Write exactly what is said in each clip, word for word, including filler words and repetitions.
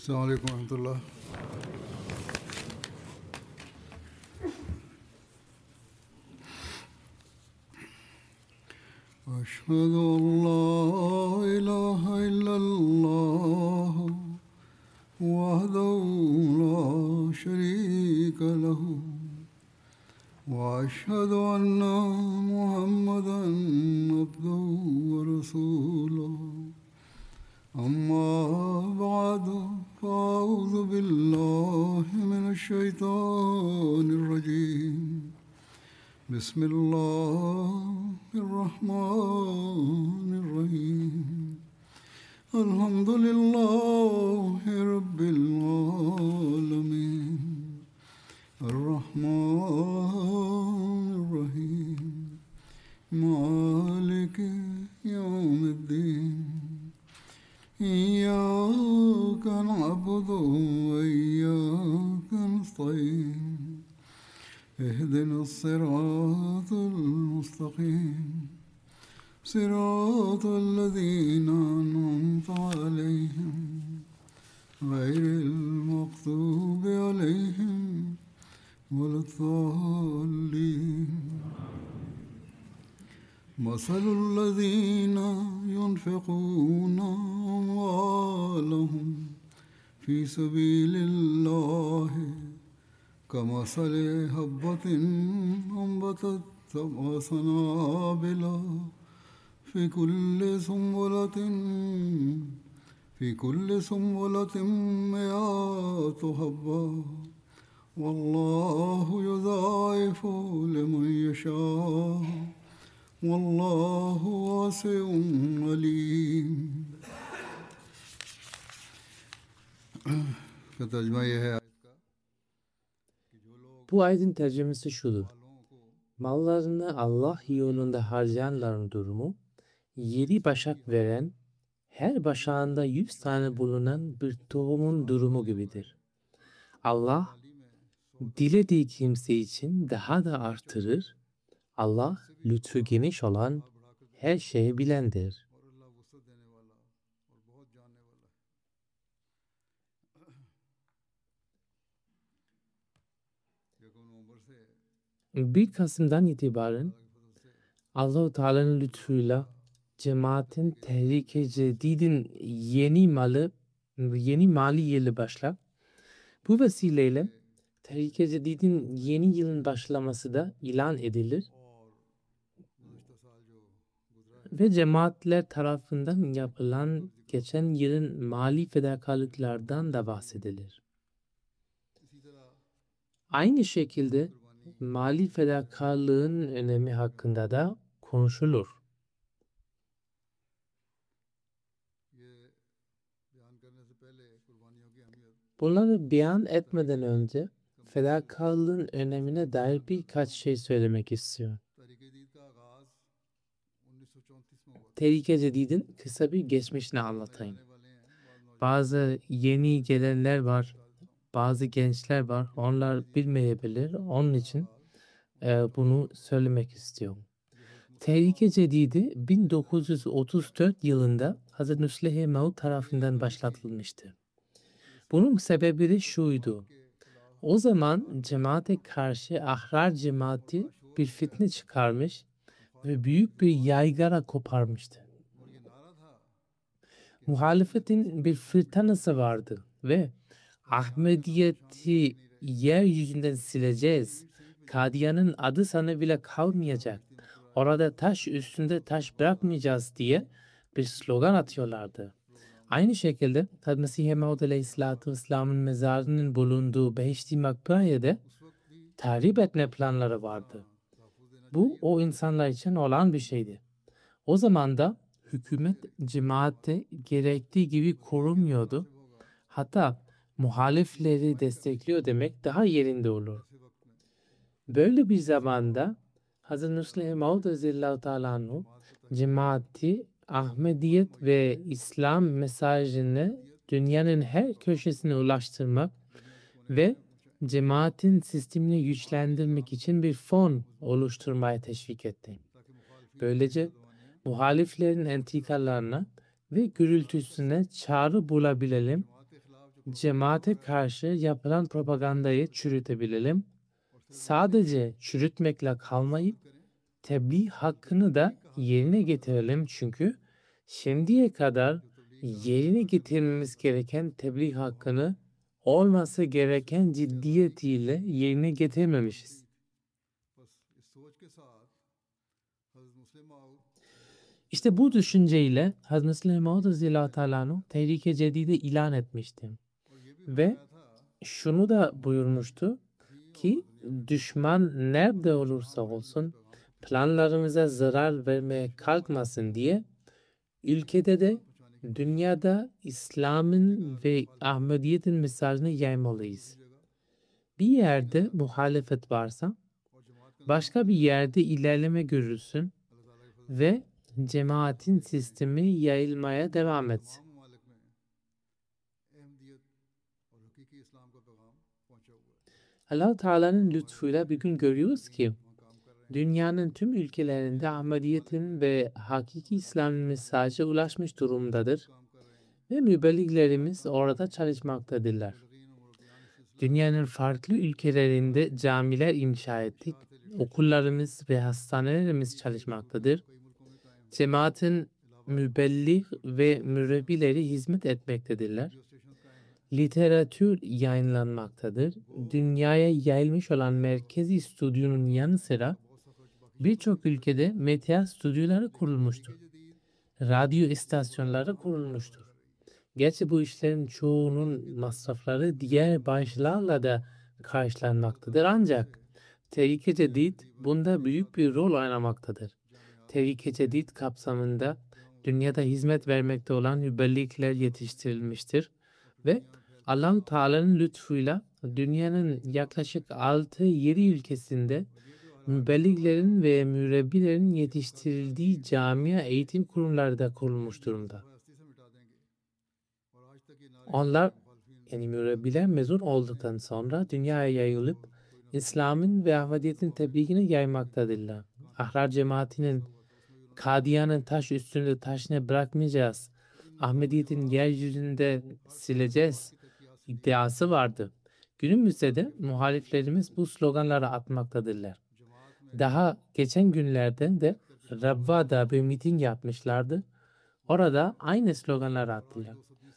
Selamun Aleyküm ve Rahmetullah. أشهد أن لا إله إلا الله وحده لا شريك له وأشهد أن محمدا عبده ورسوله أما بعد فأعوذ بالله من الشيطان الرجيم بسم الله الرحمن الرحيم الحمد لله رب العالمين الرحمن الرحيم مالك يوم الدين إياك نعبد وإياك نستعين اهدنا الصراط المستقيم صراط الذين أنعمت عليهم غير المغضوب عليهم ولا الضالين مثل الذين ينفقون أموالهم في سبيل الله كمثل حبة أنبتت سبع سنابل في كل سنبلة في كل سنبلة مئة حبة والله يضاعف لمن يشاء والله واسع عليم. तर्जुमा यह है Bu ayetin tercümesi şudur. Mallarını Allah yolunda harcayanların durumu, yedi başak veren, her başağında yüz tane bulunan bir tohumun durumu gibidir. Allah, dilediği kimse için daha da artırır. Allah, lütfu geniş olan, her şeyi bilendir. bir Kasım'dan itibaren Allah-u Teala'nın lütfuyla cemaatin Tehrik-i Cedid'in yeni malı, yeni mali yılı başlar. Bu vesileyle Tehrik-i Cedid'in yeni yılın başlaması da ilan edilir. Ve cemaatler tarafından yapılan geçen yılın mali fedakarlıklardan da bahsedilir. Aynı şekilde mali fedakarlığın önemi hakkında da konuşulur. Bunları beyan etmeden önce fedakarlığın önemine dair birkaç şey söylemek istiyorum. Tehrik-i Cedid'in kısa bir geçmişini anlatayım. Bazı yeni gelenler var, bazı gençler var, onlar bilmeyebilir. Onun için e, bunu söylemek istiyorum. Tehrik-i Cedid'i bin dokuz yüz otuz dört yılında Hazreti Müslihi Maud tarafından başlatılmıştı. Bunun sebebi de şuydu. O zaman cemaate karşı Ahrar cemaati bir fitne çıkarmış ve büyük bir yaygara koparmıştı. Muhalefetin bir fırtınası vardı ve Ahmediyeti yeryüzünden sileceğiz. Kadiyanın adı sana bile kalmayacak. Orada taş üstünde taş bırakmayacağız diye bir slogan atıyorlardı. Aynı şekilde Hazreti Mesih-i Maud Aleyhisselatü Vesselam'ın mezarının bulunduğu Behişti Makbaraye'de tahrip etme planları vardı. Bu o insanlar için olan bir şeydi. O zaman da hükümet cemaate gerektiği gibi korumuyordu. Hatta muhalifleri destekliyor demek daha yerinde olur. Böyle bir zamanda Hazreti Müslihi Maud Radıyallahu Teala anhu cemaati Ahmediyet ve İslam mesajını dünyanın her köşesine ulaştırmak ve cemaatin sistemini güçlendirmek için bir fon oluşturmaya teşvik etti. Böylece muhaliflerin entikalarına ve gürültüsüne çare bulabilelim cemaate karşı yapılan propagandayı çürütebilelim. Sadece çürütmekle kalmayıp tebliğ hakkını da yerine getirelim, çünkü şimdiye kadar yerine getirmemiz gereken tebliğ hakkını olması gereken ciddiyetiyle yerine getirmemişiz. İşte bu düşünceyle Hazreti Müslim Maud radıyallahu teala anhu Tehrike Cedide ilan etmişti. Ve şunu da buyurmuştu ki düşman nerede olursa olsun planlarımıza zarar vermeye kalkmasın diye ülkede de dünyada İslam'ın ve Ahmediyetin mesajını yaymalıyız. Bir yerde muhalefet varsa başka bir yerde ilerleme görürsün ve cemaatin sistemi yayılmaya devam etsin. Allah-u Teala'nın lütfuyla bir gün görüyoruz ki dünyanın tüm ülkelerinde Ahmediyetin ve hakiki İslam'ın mesajı ulaşmış durumdadır ve mübelliglerimiz orada çalışmaktadırlar. Dünyanın farklı ülkelerinde camiler inşa ettik, okullarımız ve hastanelerimiz çalışmaktadır. Cemaatin mübellig ve mürebbileri hizmet etmektedirler. Literatür yayınlanmaktadır. Dünyaya yayılmış olan merkezi stüdyonun yanı sıra birçok ülkede medya stüdyoları kurulmuştur. Radyo istasyonları kurulmuştur. Gerçi bu işlerin çoğunun masrafları diğer başlarla da karşılanmaktadır, ancak Tehrike Cedid bunda büyük bir rol oynamaktadır. Tehrike Cedid kapsamında dünyada hizmet vermekte olan mübelligler yetiştirilmiştir ve Allah-u Teala'nın lütfuyla dünyanın yaklaşık altı yedi ülkesinde mübelliglerin ve mürebbilerin yetiştirildiği camia eğitim kurumları da kurulmuş durumda. Onlar, yani mürebbiler mezun olduktan sonra dünyaya yayılıp İslam'ın ve Ahmediyetin tebliğini yaymaktadırlar. Ahrar cemaatinin Kadiyan'ın taş üstünde taşını bırakmayacağız, Ahmediyetin yeryüzünde sileceğiz iddiası vardı. Günümüzde de muhaliflerimiz bu sloganları atmaktadırlar. Daha geçen günlerde de Rabva'da bir miting yapmışlardı. Orada aynı sloganları attılar.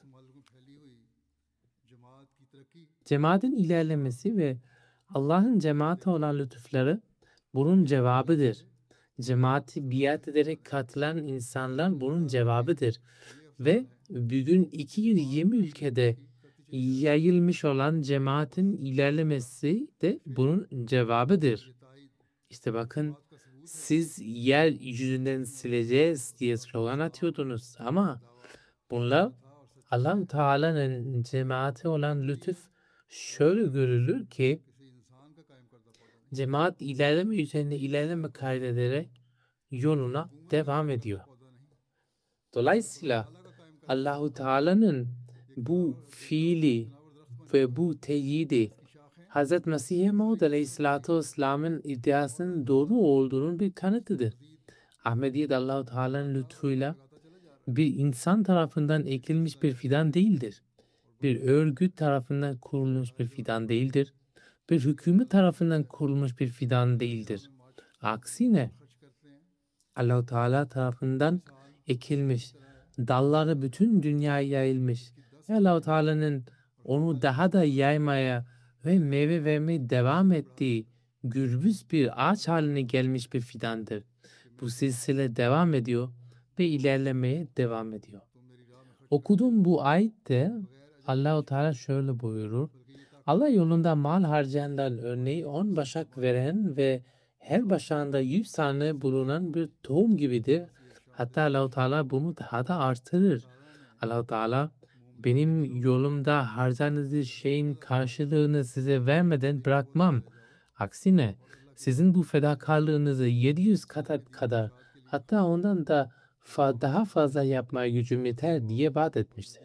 Cemaatin ilerlemesi ve Allah'ın cemaate olan lütufları bunun cevabıdır. Cemaati biat ederek katılan insanlar bunun cevabıdır. Ve bugün iki yüz yirmi ülkede yayılmış olan cemaatin ilerlemesi de bunun cevabıdır. İşte bakın, siz yer yüzünden sileceğiz diye slogan atıyordunuz ama bunlar Allah-u Teala'nın cemaate olan lütuf şöyle görülür ki cemaat ilerleme üzerine ilerleme kaydederek yoluna devam ediyor. Dolayısıyla Allah-u Teala'nın bu fiili ve bu teyidi Hz. Mesih Maud Aleyhisselatü Vesselam'ın iddiasının doğru olduğunun bir kanıtıdır. Ahmediyet Allah-u Teala'nın lütfuyla bir insan tarafından ekilmiş bir fidan değildir. Bir örgüt tarafından kurulmuş bir fidan değildir. Bir hükümet tarafından kurulmuş bir fidan değildir. Aksine Allah-u Teala tarafından ekilmiş, dalları bütün dünyaya yayılmış ve Allah-u Teala'nın onu daha da yaymaya ve meyve vermeye devam ettiği gürbüz bir ağaç haline gelmiş bir fidandır. Bu silsile devam ediyor ve ilerlemeye devam ediyor. Okuduğum bu ayette Allah-u Teala şöyle buyurur. Allah yolunda mal harcayanların örneği on başak veren ve her başağında yüz tane bulunan bir tohum gibidir. Hatta Allah-u Teala bunu daha da artırır. Allah-u Teala benim yolumda harcandığı şeyin karşılığını size vermeden bırakmam. Aksine sizin bu fedakarlığınızı yedi yüz kat kadar, hatta ondan da fa daha fazla yapmaya gücüm yeter diye vaat etmiştir.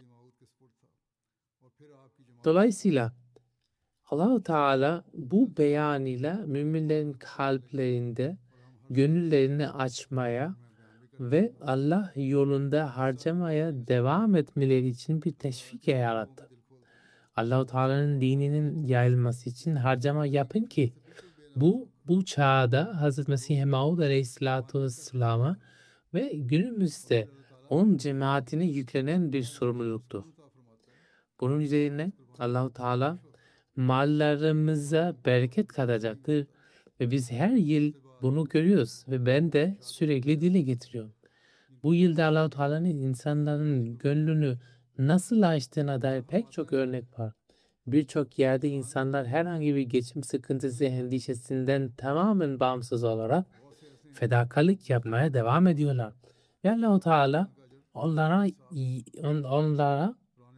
Dolayısıyla Allah-u Teala bu beyanıyla müminlerin kalplerinde gönüllerini açmaya ve Allah yolunda harcamaya devam etmeleri için bir teşvik yarattı. Allah-u Teala'nın dininin yayılması için harcama yapın ki bu bu çağda Hazreti Mesih Maud Aleyhisselatü Vesselam'a ve günümüzde onun cemaatine yüklenen bir sorumluluktur. Bunun üzerine Allah-u Teala mallarımıza bereket katacaktır ve biz her yıl bunu görüyoruz ve ben de sürekli dile getiriyorum. Bu yılda Allah-u Teala'nın insanların gönlünü nasıl açtığına dair pek çok örnek var. Birçok yerde insanlar herhangi bir geçim sıkıntısı endişesinden tamamen bağımsız olarak fedakarlık yapmaya devam ediyorlar. Ve Allah-u Teala onlara on- onlara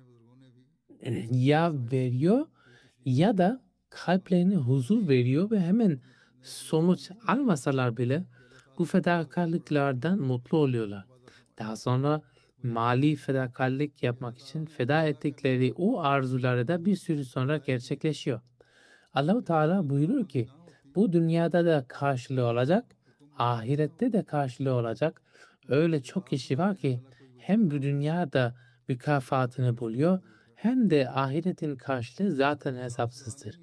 ya veriyor ya da kalplerine huzur veriyor ve hemen sonuç almasalar bile bu fedakarlıklardan mutlu oluyorlar. Daha sonra mali fedakarlık yapmak için feda ettikleri o arzuları da bir süre sonra gerçekleşiyor. Allah-u Teala buyurur ki bu dünyada da karşılığı olacak, ahirette de karşılığı olacak. Öyle çok kişi var ki hem bu dünyada mükafatını buluyor hem de ahiretin karşılığı zaten hesapsızdır.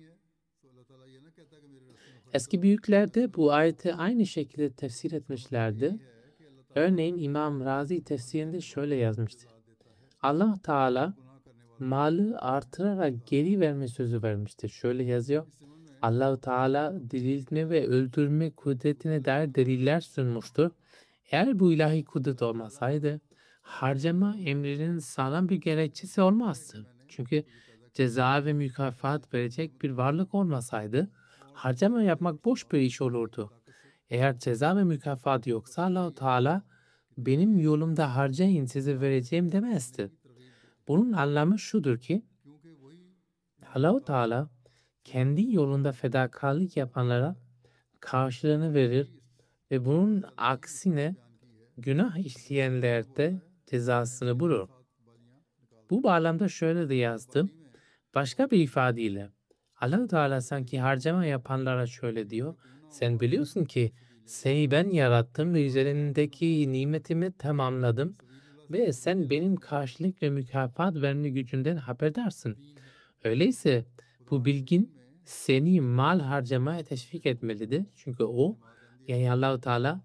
Eski büyükler de bu ayeti aynı şekilde tefsir etmişlerdi. Örneğin İmam Razi tefsirinde şöyle yazmıştır. Allah Teala malı artırarak geri verme sözü vermiştir. Şöyle yazıyor. Allah-u Teala diriltme ve öldürme kudretine dair deliller sunmuştur. Eğer bu ilahi kudret olmasaydı harcama emrinin sağlam bir gerekçesi olmazdı. Çünkü ceza ve mükafat verecek bir varlık olmasaydı harcama yapmak boş bir iş olurdu. Eğer ceza ve mükafat yoksa Allah-u Teala benim yolumda harcayın size vereceğim demezdi. Bunun anlamı şudur ki Allah-u Teala kendi yolunda fedakarlık yapanlara karşılığını verir ve bunun aksine günah işleyenlerde cezasını bulur. Bu bağlamda şöyle de yazdım. Başka bir ifadeyle Allah-u Teala sanki harcama yapanlara şöyle diyor. Sen biliyorsun ki seni ben yarattım ve üzerindeki nimetimi tamamladım ve sen benim karşılık ve mükafat verme gücünden haberdarsın. Öyleyse bu bilgin seni mal harcamaya teşvik etmelidir. Çünkü o yani Allah-u Teala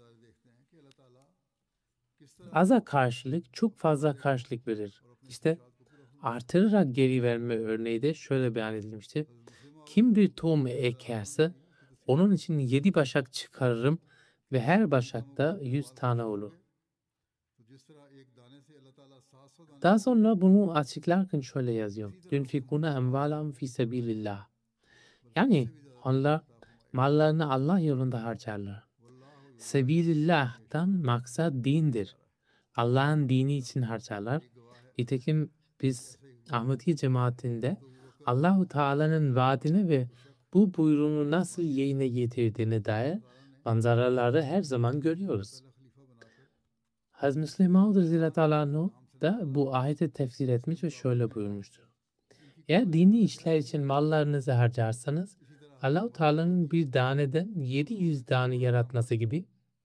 aza karşılık çok fazla karşılık verir. İşte artırarak geri verme örneği de şöyle beyan edilmiştir. Kim bir tohum ekerse onun için yedi başak çıkarırım ve her başakta yüz tane olur. Daha sonra bunu açıklarken şöyle yazıyor. Yunfikuna emvalam fi sebilillah. Yani onlar mallarını Allah yolunda harcarlar. Sebilillah'tan maksat dindir. Allah'ın dini için harcarlar. Nitekim biz Ahmedi cemaatinde Allahu Teala'nın vaadini ve bu buyruğunu nasıl yerine getirdiğine dair manzaraları her zaman görüyoruz. Hazreti Müslim Maud Radıyallahu da bu ayeti tefsir etmiş ve şöyle buyurmuştur. Eğer dini işler için mallarınızı harcarsanız Allah-u Teala'nın bir taneden yedi yüz tane yaratması gibi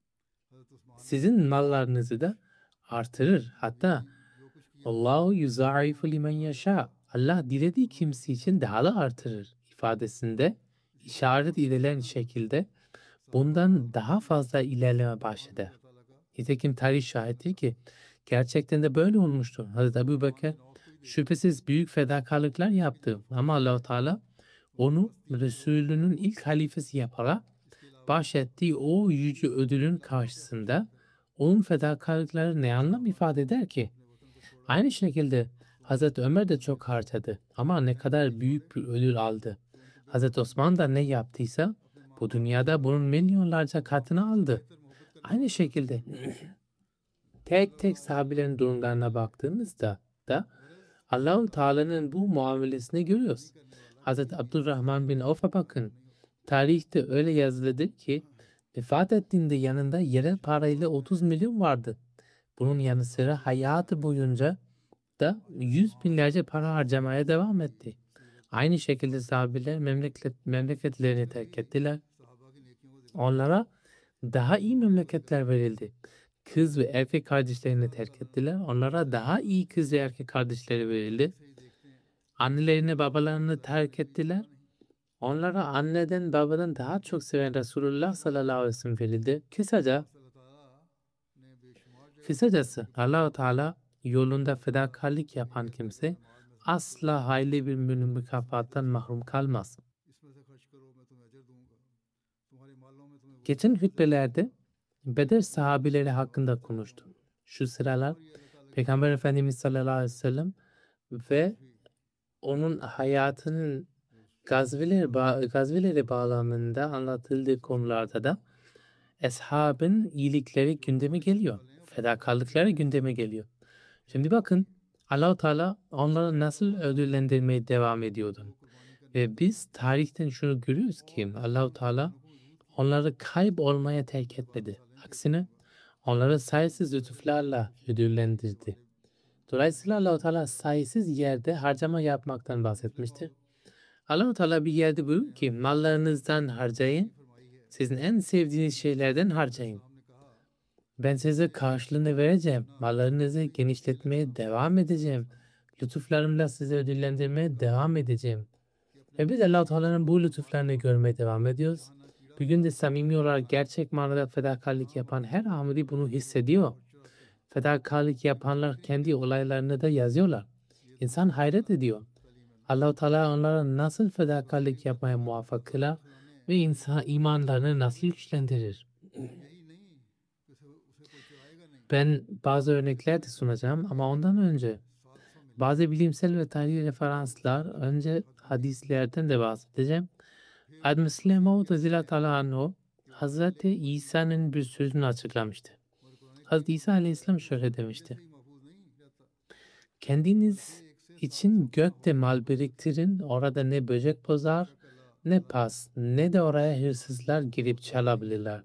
sizin mallarınızı da artırır. Hatta Allahu yuzaifu limen yasha. Allah dilediği kimse için daha da artırır ifadesinde işaret edilen şekilde bundan daha fazla ilerleme başladı. Nitekim tarih şahittir ki gerçekten de böyle olmuştur. Hazreti Ebu Bekir şüphesiz büyük fedakarlıklar yaptı ama Allah-u Teala onu Resulünün ilk halifesi yaparak bahşettiği o yüce ödülün karşısında onun fedakarlıkları ne anlam ifade eder ki? Aynı şekilde Hazreti Ömer de çok harcadı ama ne kadar büyük bir ödül aldı. Hazreti Osman da ne yaptıysa bu dünyada bunun milyonlarca katını aldı. Aynı şekilde tek tek sahabelerin durumlarına baktığımızda da Allah-u Teala'nın bu muamelesini görüyoruz. Hazreti Abdurrahman bin Avf'a bakın. Tarihte öyle yazılıdır ki vefat ettiğinde yanında yerel parayla otuz milyon vardı. Bunun yanı sıra hayatı boyunca da yüz binlerce para harcamaya devam etti. Aynı şekilde sahabeler memleket, memleketlerini terk ettiler. Onlara daha iyi memleketler verildi. Kız ve erkek kardeşlerini terk ettiler. Onlara daha iyi kız ve erkek kardeşleri verildi. annelerini babalarını terk ettiler. Onlara anneden babadan daha çok seven Resulullah sallallahu aleyhi ve sellem verildi. Kısaca, kısacası Allah-u Teala yolunda fedakarlık yapan kimse asla hayli bir mü- mükafattan mahrum kalmaz. Geçen hutbelerde Bedir sahabileri hakkında konuştum. Şu sıralar Peygamber Efendimiz sallallahu aleyhi ve sellem ve onun hayatının gazveleri, ba- gazveleri bağlamında anlatıldığı konularda da eshabın iyilikleri gündeme geliyor. Fedakarlıkları gündeme geliyor. Şimdi bakın Allah-u Teala onları nasıl ödüllendirmeye devam ediyordu. Ve biz tarihten şunu görüyoruz ki Allah-u Teala onları kaybolmaya terk etmedi. Aksine onları sayısız lütuflarla ödüllendirdi. Dolayısıyla Allah-u Teala sayısız yerde harcama yapmaktan bahsetmiştir. Allah-u Teala bir yerde buyuruyor ki mallarınızdan harcayın, sizin en sevdiğiniz şeylerden harcayın. Ben size karşılığını vereceğim, mallarınızı genişletmeye devam edeceğim, lütuflarımla sizi ödüllendirmeye devam edeceğim. Ve biz Allah-u Teala'nın bu lütuflarını görmeye devam ediyoruz. Bir gün de samimi olarak gerçek manada fedakarlık yapan her amiri bunu hissediyor. Fedakarlık yapanlar kendi olaylarını da yazıyorlar. İnsan hayret ediyor. Allah-u Teala onlara nasıl fedakarlık yapmaya muvaffak kılar ve insan imanlarını nasıl güçlendirir. Ben bazı örnekler de sunacağım ama ondan önce bazı bilimsel ve tarihi referanslar, önce hadislerden de bahsedeceğim. Ad-Müslim Maud Radıyallahu anhu Hazreti İsa'nın bir sözünü açıklamıştı. Hazreti İsa Aleyhisselam şöyle demişti. Kendiniz için gökte mal biriktirin, orada ne böcek bozar, ne pas, ne de oraya hırsızlar girip çalabilirler.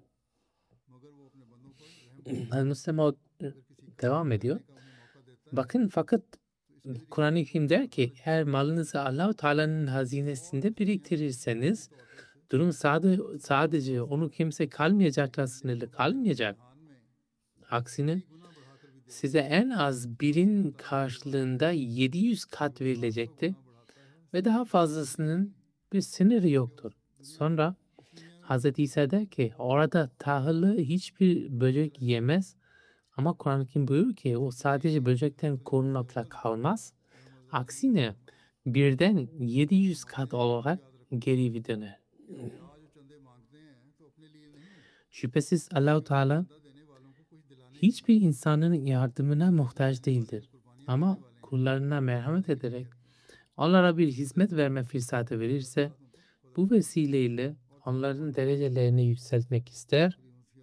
Hazreti Maud devam ediyor. Bakın fakat Kur'an-ı Kerim der ki eğer malınızı Allah-u Teala'nın hazinesinde biriktirirseniz durum sadece, sadece onu kimse kalmayacakla sınırlı kalmayacak. Aksine size en az birin karşılığında yedi yüz kat verilecektir ve daha fazlasının bir sınırı yoktur. Sonra Hz. İsa der ki orada tahıllı hiçbir böcek yemez ama Kur'an-ı Kerim buyuruyor ki o sadece böcekten korunmakla kalmaz. Aksine birden yedi yüz kat olarak geri döner. Şüphesiz Allah-u Teala hiçbir insanın yardımına muhtaç değildir. Ama kullarına merhamet ederek onlara bir hizmet verme fırsatı verirse bu vesileyle onların derecelerini yükseltmek ister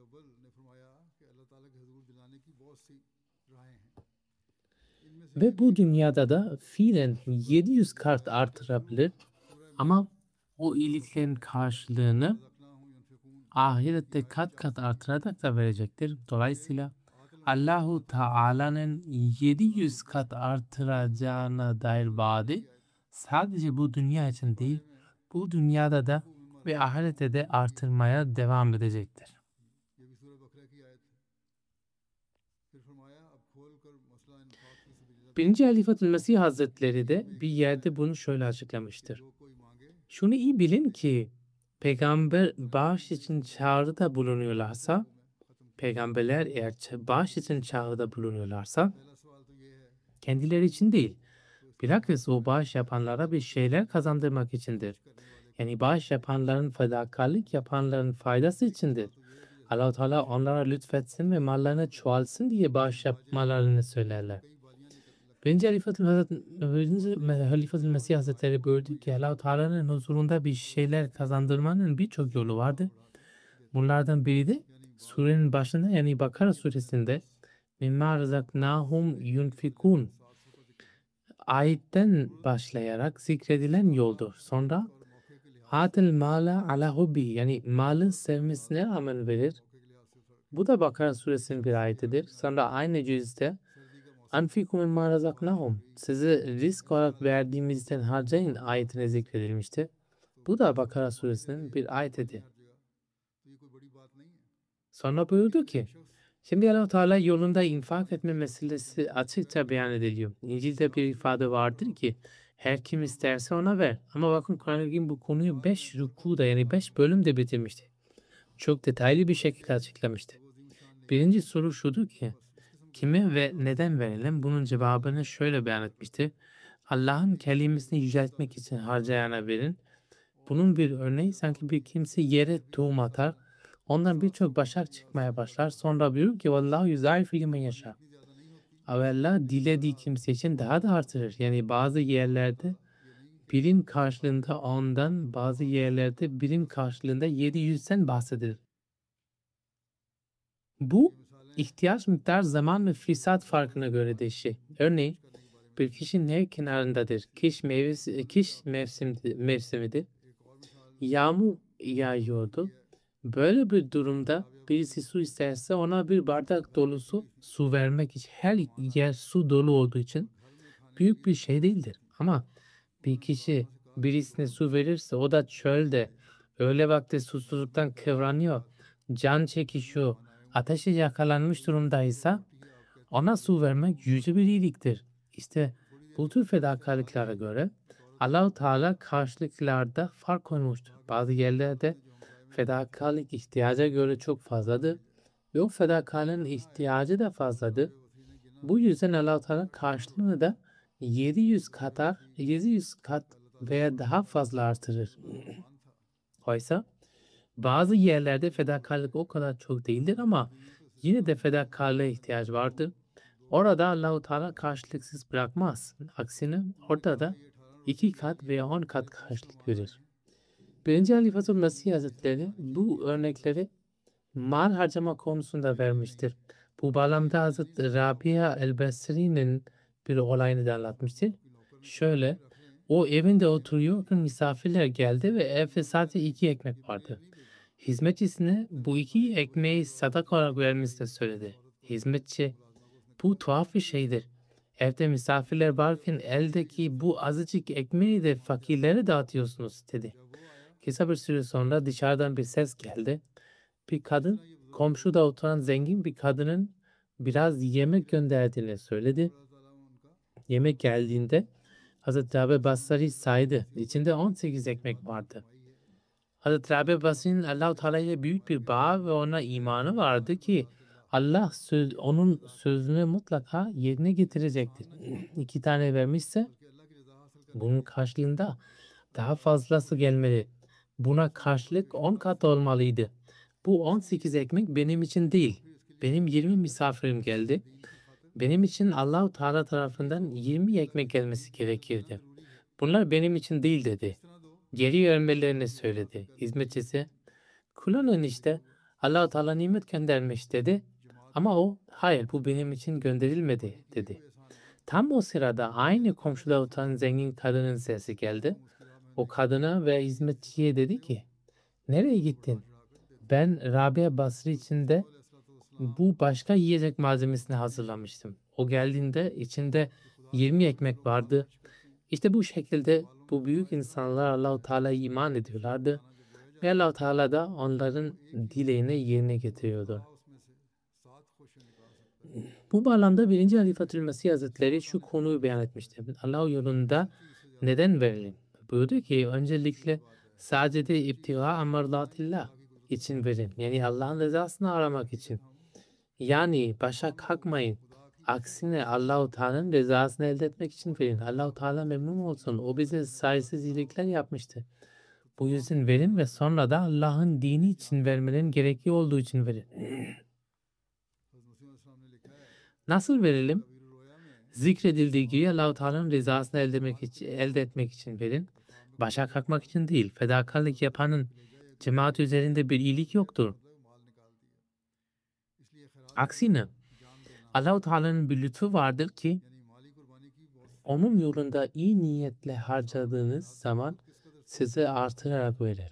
ve bu dünyada da fiilen yedi yüz kat artırabilir ama o iyiliklerin karşılığını ahirette kat kat artırarak da verecektir. Dolayısıyla Allahu Teala'nın yedi yüz kat artıracağına dair vaadi sadece bu dünya için değil, bu dünyada da ve ahirette de artırmaya devam edecektir. Birinci Halifetül Mesih Hazretleri de bir yerde bunu şöyle açıklamıştır. Şunu iyi bilin ki peygamber bağış için çağrıda bulunuyorlarsa, peygamberler eğer bağış için çağrıda bulunuyorlarsa kendileri için değil, bilakis o bağış yapanlara bir şeyler kazandırmak içindir. Yani bağış yapanların, fedakarlık yapanların faydası içindir. Allah-u Teala onlara lütfetsin ve mallarını çoğalsın diye bağış yapmalarını söylerler. Birinci Halifetül Halifetül Mesih Hazretleri buyurdu ki Allah-u Teala'nın huzurunda bir şeyler kazandırmanın birçok yolu vardır. Bunlardan biri de surenin başında yani Bakara suresinde mimma razaknahum yunfikun ayetten başlayarak zikredilen yoldur. Sonra atel mala ala hubbi yani malı sevmesine rağmen verir. Bu da Bakara suresinin bir ayetidir. Sonra aynı cüzde Anfikum mimma razaknahum size risk olarak verdiğimizden harcayın ayetine zikredilmiştir. Bu da Bakara suresinin bir ayetidir. Sonra buyurdu ki Şimdi Allah-u Teala yolunda infak etme meselesi açıkça beyan ediliyor. İncil'de bir ifade vardır ki her kim isterse ona ver. Ama bakın Kur'an-ı Kerim bu konuyu beş rükuda yani beş bölümde bitirmişti. Çok detaylı bir şekilde açıklamıştı. Birinci soru şudur ki kime ve neden verelim? Bunun cevabını şöyle beyan etmiştir. Allah'ın kelimesini yüceltmek için harcayana verin. Bunun bir örneği sanki bir kimse yere tohum atar. Ondan birçok başak çıkmaya başlar. Sonra buyurur ki Vallahu yuzaifu limen yaşa. Allah dilediği kimse için daha da artırır. Yani bazı yerlerde birim karşılığında ondan, bazı yerlerde birim karşılığında yedi yüzden bahsedilir. Bu ihtiyaç miktar zaman ve fırsat farkına göre değişir. Örneğin bir kişi nehir kenarındadır. Kış, mevsi, kış mevsimdi, mevsimidir. Yağmur yağıyordu. Böyle bir durumda birisi su isterse ona bir bardak dolusu su vermek için her yer su dolu olduğu için büyük bir şey değildir. Ama bir kişi birisine su verirse o da çölde öğle vakti susuzluktan kıvranıyor, can çekişiyor, ateşe yakalanmış durumdaysa ona su vermek yüce bir iyiliktir. İşte bu tür fedakarlıklara göre Allah-u Teala karşılıklarda fark koymuştur. Bazı yerlerde fedakarlık ihtiyaca göre çok fazladır. Ve o fedakarlığın ihtiyacı da fazladır. Bu yüzden Allah-u Teala karşılığını da yedi yüz katar, yedi yüz kat veya daha fazla artırır. Oysa bazı yerlerde fedakarlık o kadar çok değildir ama yine de fedakarlığa ihtiyaç vardır. Orada Allah-u Teala karşılıksız bırakmaz. Aksine orada da iki kat veya on kat karşılık verir. Birinci Halife-i Mesih Hazretleri bu örnekleri mal harcama konusunda vermiştir. Bu bağlamda Hazreti Rabia el-Besri'nin bir olayını da anlatmıştır. Şöyle, o evinde oturuyorken misafirler geldi ve evde sadece iki ekmek vardı. Hizmetçisine bu iki ekmeği sadaka olarak vermesini söyledi. Hizmetçi, bu tuhaf bir şeydir. Evde misafirler varken eldeki bu azıcık ekmeği de fakirlere dağıtıyorsunuz dedi. Kısa bir süre sonra dışarıdan bir ses geldi. Bir kadın komşuda oturan zengin bir kadının biraz yemek gönderdiğini söyledi. Yemek geldiğinde Hazreti Rabi Basri saydı. İçinde on sekiz ekmek vardı. Hazreti Rabi Basri'nin Allah-u Teala ile büyük bir bağ ve ona imanı vardı ki Allah söz, onun sözünü mutlaka yerine getirecektir. İki tane vermişse bunun karşılığında daha fazlası gelmeli. Buna karşılık on kat olmalıydı. Bu on sekiz ekmek benim için değil. Benim yirmi misafirim geldi. Benim için Allah-u Teala tarafından yirmi ekmek gelmesi gerekirdi. Bunlar benim için değil dedi. Geri vermelerini söyledi. Hizmetçisi, kullanın işte Allah-u Teala nimet göndermiş dedi. Ama o, hayır bu benim için gönderilmedi dedi. Tam o sırada aynı komşuda oturan zengin kadının sesi geldi. O kadına ve hizmetçiye dedi ki, nereye gittin? Ben Rabia Basri için de bu başka yiyecek malzemesini hazırlamıştım. O geldiğinde içinde yirmi ekmek vardı. İşte bu şekilde bu büyük insanlar Allah-u Teala'ya iman ediyorlardı. Ve Allah-u Teala da onların dileğini yerine getiriyordu. Bu bağlamda birinci Halife-i Mesih Hazretleri şu konuyu beyan etmiştir. Allah yolunda neden verelim? Buyurdu ki öncelikle sadece de ibtiga emradatillah için verin. Yani Allah'ın rızasını aramak için. Yani başa kalkmayın. Aksine Allah-u Teala'nın rızasını elde etmek için verin. Allah-u Teala memnun olsun. O bize sayısız iyilikler yapmıştı. Bu yüzden verin ve sonra da Allah'ın dini için vermenin gerekli olduğu için verin. Nasıl verelim? Zikredildiği gibi Allah-u Teala'nın rızasını elde etmek için, elde etmek için verin. Başa kalkmak için değil. Fedakarlık yapanın cemaat üzerinde bir iyilik yoktur. Aksine Allah-u Teala'nın bir lütfu vardır ki onun yolunda iyi niyetle harcadığınız zaman size artırarak verir.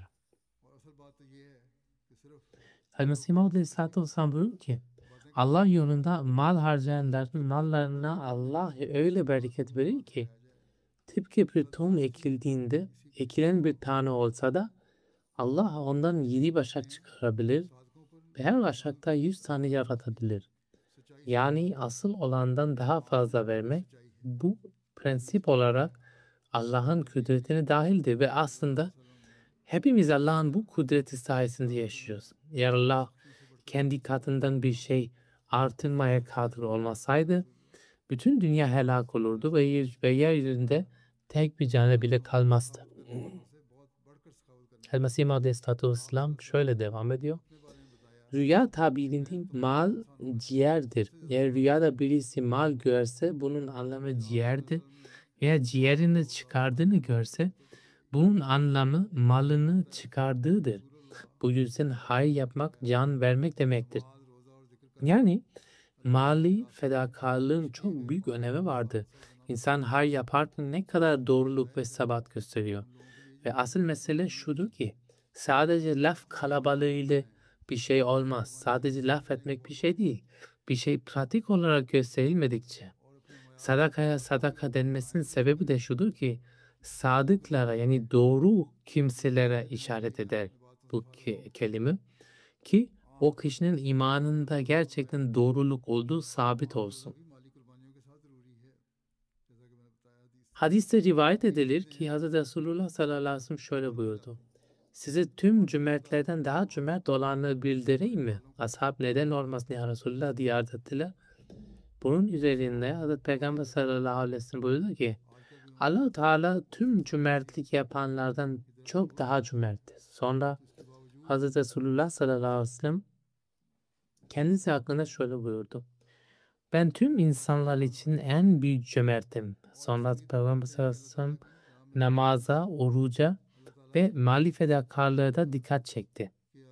Mesih Maud Aleyhisselatü Vesselam buyuruyor ki Allah yolunda mal harcayanların mallarına Allah öyle bereket verir ki tıpkı bir tohum ekildiğinde ekilen bir tane olsa da Allah ondan yedi başak çıkarabilir ve her başakta yüz tane yaratabilir. Yani asıl olandan daha fazla vermek bu prensip olarak Allah'ın kudretine dahildir ve aslında hepimiz Allah'ın bu kudreti sayesinde yaşıyoruz. Eğer Allah kendi katından bir şey artırmaya kadir olmasaydı bütün dünya helak olurdu ve, yer, ve yeryüzünde tek bir canlı bile kalmazdı. El-Mesih Aleyhisselatü Vesselam şöyle devam ediyor. Rüya tabirinde mal ciğerdir. Eğer rüyada birisi mal görse bunun anlamı ciğerdir. Veya ciğerini çıkardığını görse bunun anlamı malını çıkardığıdır. Bu yüzden hayır yapmak can vermek demektir. Yani mali fedakarlığın çok büyük önemi vardır. İnsan hayır yaparken ne kadar doğruluk ve sabat gösteriyor. Ve asıl mesele şudur ki sadece laf kalabalığıyla bir şey olmaz. Sadece laf etmek bir şey değil. Bir şey pratik olarak gösterilmedikçe. Sadakaya sadaka denmesinin sebebi de şudur ki sadıklara yani doğru kimselere işaret eder bu ke- kelime ki o kişinin imanında gerçekten doğruluk olduğu sabit olsun. Hadiste rivayet edilir ki Hz. Resulullah sallallahu aleyhi ve sellem şöyle buyurdu. Size tüm cömertlerden daha cömert olanları bildireyim mi? Ashab neden olmasın ya Resulullah diye arz ettiler. Bunun üzerinde Hz. Peygamber sallallahu aleyhi ve sellem buyurdu ki Allah-u Teala tüm cömertlik yapanlardan çok daha cömerttir. Sonra Hz. Resulullah sallallahu aleyhi ve sellem kendisi hakkında şöyle buyurdu. Ben tüm insanlar için en büyük cömertim. Sonra Peygamber sallallahu aleyhi ve sellem namaza, oruca ve mali fedakarlığa da dikkat çekti.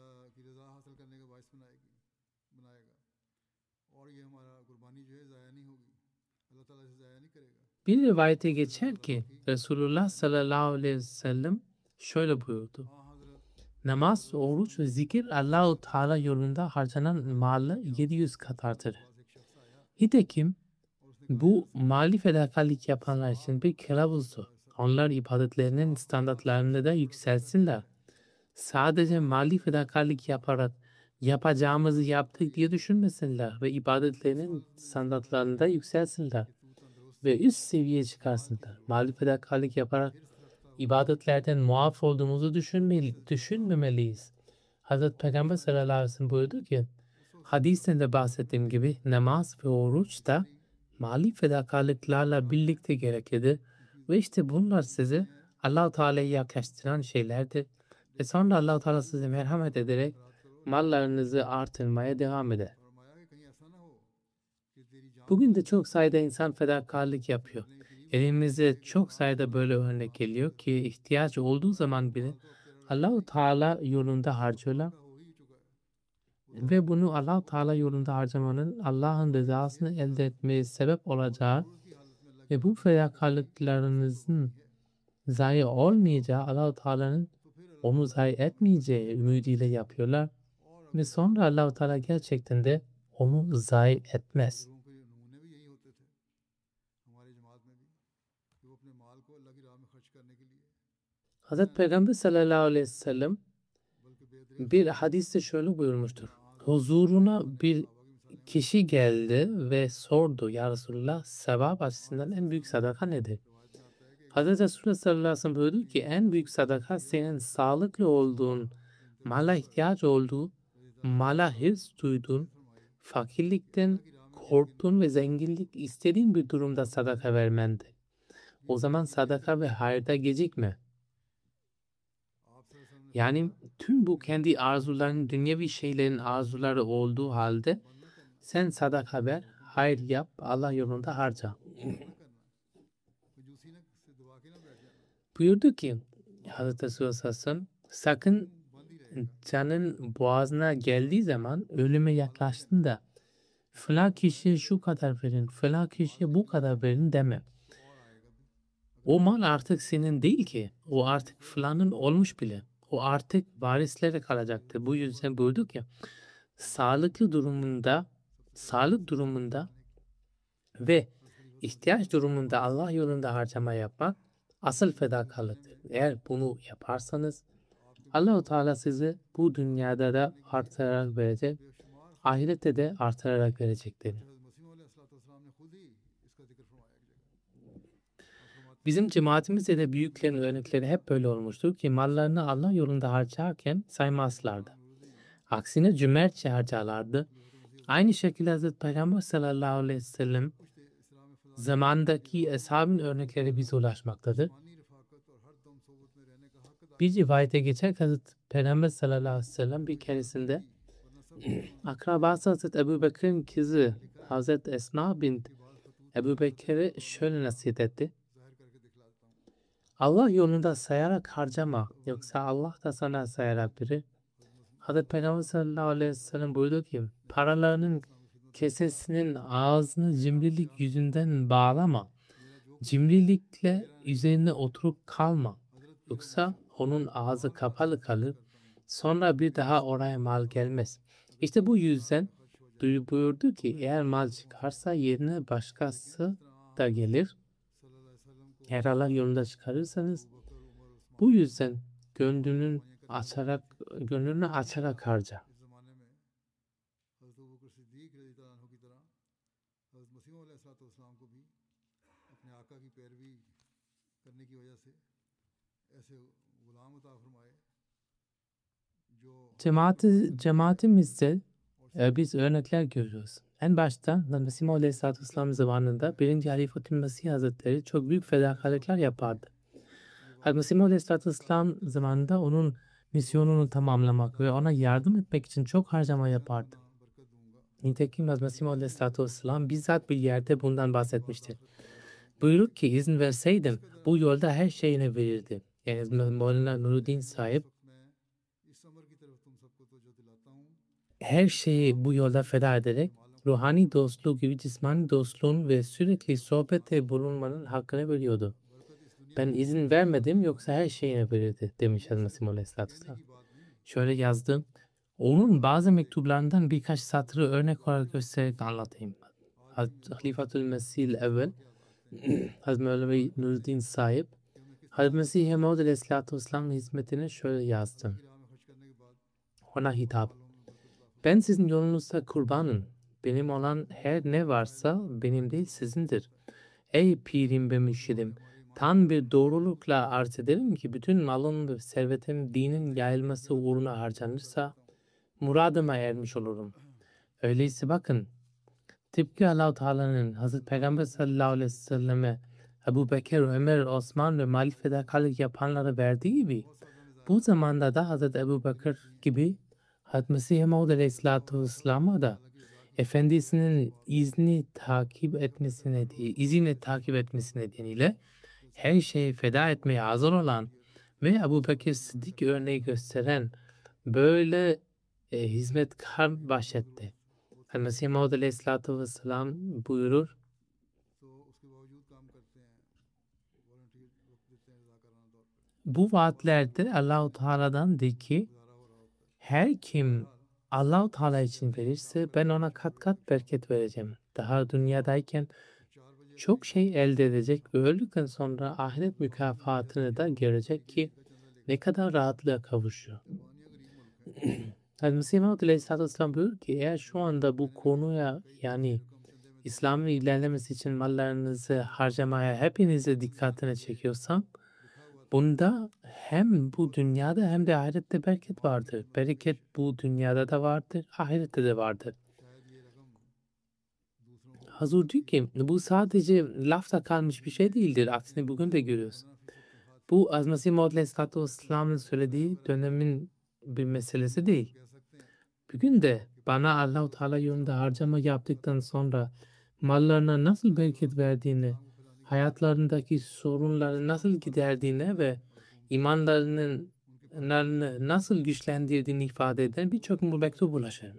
Bir rivayete geçer ki Resulullah sallallahu aleyhi ve sellem şöyle buyurdu. Namaz, oruç ve zikir Allah-u Teala yolunda harcanan malı yedi yüz kat artırır. Nitekim bu mali fedakarlık yapanlar için bir kılavuzdur. Onlar ibadetlerinin standartlarını da yükselsinler. Sadece mali fedakarlık yaparak yapacağımızı yaptık diye düşünmesinler ve ibadetlerinin standartlarını da yükselsinler ve üst seviyeye çıkarsınlar. Mali fedakarlık yaparak ibadetlerden muaf olduğumuzu düşünmeli, düşünmemeliyiz. Hazreti Peygamber sallallahu aleyhi ve sellem buyurdu ki, hadisten de bahsettiğim gibi namaz ve oruç da mali fedakarlıklarla birlikte gereklidir ve işte bunlar sizi Allah-u Teala'ya yaklaştıran şeylerdir ve sonra Allah-u Teala size merhamet ederek mallarınızı artırmaya devam eder. Bugün de çok sayıda insan fedakarlık yapıyor. Elimize çok sayıda böyle örnek geliyor ki ihtiyaç olduğu zaman bile Allah-u Teala yolunda harcıyorlar. Ve bunu Allah-u Teala yolunda harcamanın Allah'ın rızasını elde etmeye sebep olacağı ve bu fedakarlıklarınızın zayi olmayacağı, Allah-u Teala'nın onu zayi etmeyeceği ümidiyle yapıyorlar. Ve sonra Allah-u Teala gerçekten de onu zayi etmez. Hazreti Peygamber sallallahu aleyhi ve sellem bir hadiste şöyle buyurmuştur. Huzuruna bir kişi geldi ve sordu, ya Resulullah, sevap açısından en büyük sadaka nedir? Hazreti Resulullah sallallahu aleyhi ve sellem buyurdu ki en büyük sadaka senin sağlıklı olduğun, mala ihtiyaç olduğu, mala hırs duyduğun, fakirlikten korktuğun ve zenginlik istediğin bir durumda sadaka vermendir. O zaman sadaka ve hayırda gecikme. Yani tüm bu kendi arzuların, dünyevi şeylerin arzuları olduğu halde sen sadaka ver, hayır yap, Allah yolunda harca. Buyurdu ki Hazreti Resulullah sallallahu aleyhi ve sellem sakın canın boğazına geldiği zaman ölüme yaklaştığında falan kişiye şu kadar verin, falan kişiye bu kadar verin deme. O mal artık senin değil ki. O artık falanın olmuş bile. O artık varislere kalacaktır. Bu yüzden buyurduk ya, sağlıklı durumunda, sağlık durumunda ve ihtiyaç durumunda Allah yolunda harcama yapmak asıl fedakarlıktır. Eğer bunu yaparsanız Allah-u Teala sizi bu dünyada da artırarak verecek, ahirette de artırarak verecektir. Bizim cemaatimizde de büyüklerin örnekleri hep böyle olmuştur ki mallarını Allah yolunda harcarken saymazlardı. Aksine cömertçe harcarlardı. Aynı şekilde Hazreti Peygamber sallallahu aleyhi ve sellem zamandaki eshabın örnekleri bize ulaşmaktadır. Bir rivayete geçer ki Hazreti Peygamber sallallahu aleyhi ve sellem bir keresinde akrabası Hazreti Ebu Bekir'in kızı Hazreti Esma bint Ebu Bekir'e şöyle nasihat etti. Allah yolunda sayarak harcama, yoksa Allah da sana sayarak verir. Hazreti Peygamber sallallahu aleyhi ve sellem buyurdu ki, paralarının kesesinin ağzını cimrilik yüzünden bağlama. Cimrilikle üzerine oturup kalma. Yoksa onun ağzı kapalı kalır. Sonra bir daha oraya mal gelmez. İşte bu yüzden buyurdu ki, eğer mal çıkarsa yerine başkası da gelir. Eğer Allah yolunda çıkarırsanız, bu yüzden gönlünün açarak, gönlünü açarak harca. Cemaati, cemaatimizde e, biz örnekler görüyoruz. En başta Mesih Maud Aleyhisselatü Vesselam zamanında birinci Halifetül Mesih Hazretleri çok büyük fedakarlıklar yapardı. Mesih Maud Aleyhisselatü Vesselam zamanında onun misyonunu tamamlamak ve ona yardım etmek için çok harcama yapardı. Nitekim Mesih Maud Aleyhisselatü Vesselam bizzat bir yerde bundan bahsetmiştir. Buyurur ki izin verseydim bu yolda her şeyini verirdi. Yani Mevlana Nuruddin sahip her şeyi bu yolda feda ederek ruhani dostluk gibi cismani dostluğun ve sürekli sohbette bulunmanın hakkını veriyordu. Ben izin vermedim yoksa her şeyini verirdi demiş Hazreti Aleyhisselatü Vesselam. Şöyle yazdı. Onun bazı mektuplarından birkaç satırı örnek olarak göstererek anlatayım. Halifetül Mesih evvel Hazreti Mevlevi Nuruddin sahip Hazreti Mesih Maud Aleyhisselatü Vesselam'ın hizmetine şöyle yazdı. Ona hitap. Ben sizin yolunuzda kurbanım. Benim olan her ne varsa benim değil sizindir. Ey pirim ve mürşidim, tam bir doğrulukla arz ederim ki bütün malım ve servetim dinin yayılması uğruna harcanırsa muradıma ermiş olurum. Öyleyse bakın, tıpkı Allah-u Teala'nın Hazreti Peygamber sallallahu aleyhi ve selleme Ebu Bekir, Ömer, Osman ve mali fedakarlık yapanlara verdiği gibi bu zamanda da Hazreti Ebu Bekir gibi Hazreti Mesih Maud Aleyhisselatü Vesselam'a da Efendisinin izni takip etmesine değil, izini takip etmesi nedeniyle her şeyi feda etmeye hazır olan ve Ebu Bekir Sıddık örneği gösteren böyle e, hizmetkar bahşetti. Hazreti Mesih Maud Aleyhisselatü Vesselam buyurur. Bu vaatlerde Allah-u Teala'dan de ki her kim Allah-u Teala için verirse ben ona kat kat bereket vereceğim. Daha dünyadayken çok şey elde edecek ve öldükten sonra ahiret mükafatını da görecek ki ne kadar rahatlığa kavuşuyor. Hazreti Maud Aleyhisselatü Vesselam buyuruyor ki eğer şu anda bu konuya yani İslam'ın ilerlemesi için mallarınızı harcamaya hepinize dikkatine çekiyorsam bunda hem bu dünyada hem de ahirette bereket vardır. Bereket bu dünyada da vardır, ahirette de vardır. Hazır diyor ki bu sadece lafta kalmış bir şey değildir. Aksine bugün de görüyoruz. Bu Hazreti Maud Aleyhisselatü Vesselam'ın söylediği dönemin bir meselesi değil. Bugün de bana Allah-u Teala yolunda harcama yaptıktan sonra mallarına nasıl bereket verdiğini, hayatlarındaki sorunları nasıl giderdiğine ve imanlarının nasıl güçlendirdiğini ifade eden birçok mektup ulaşır.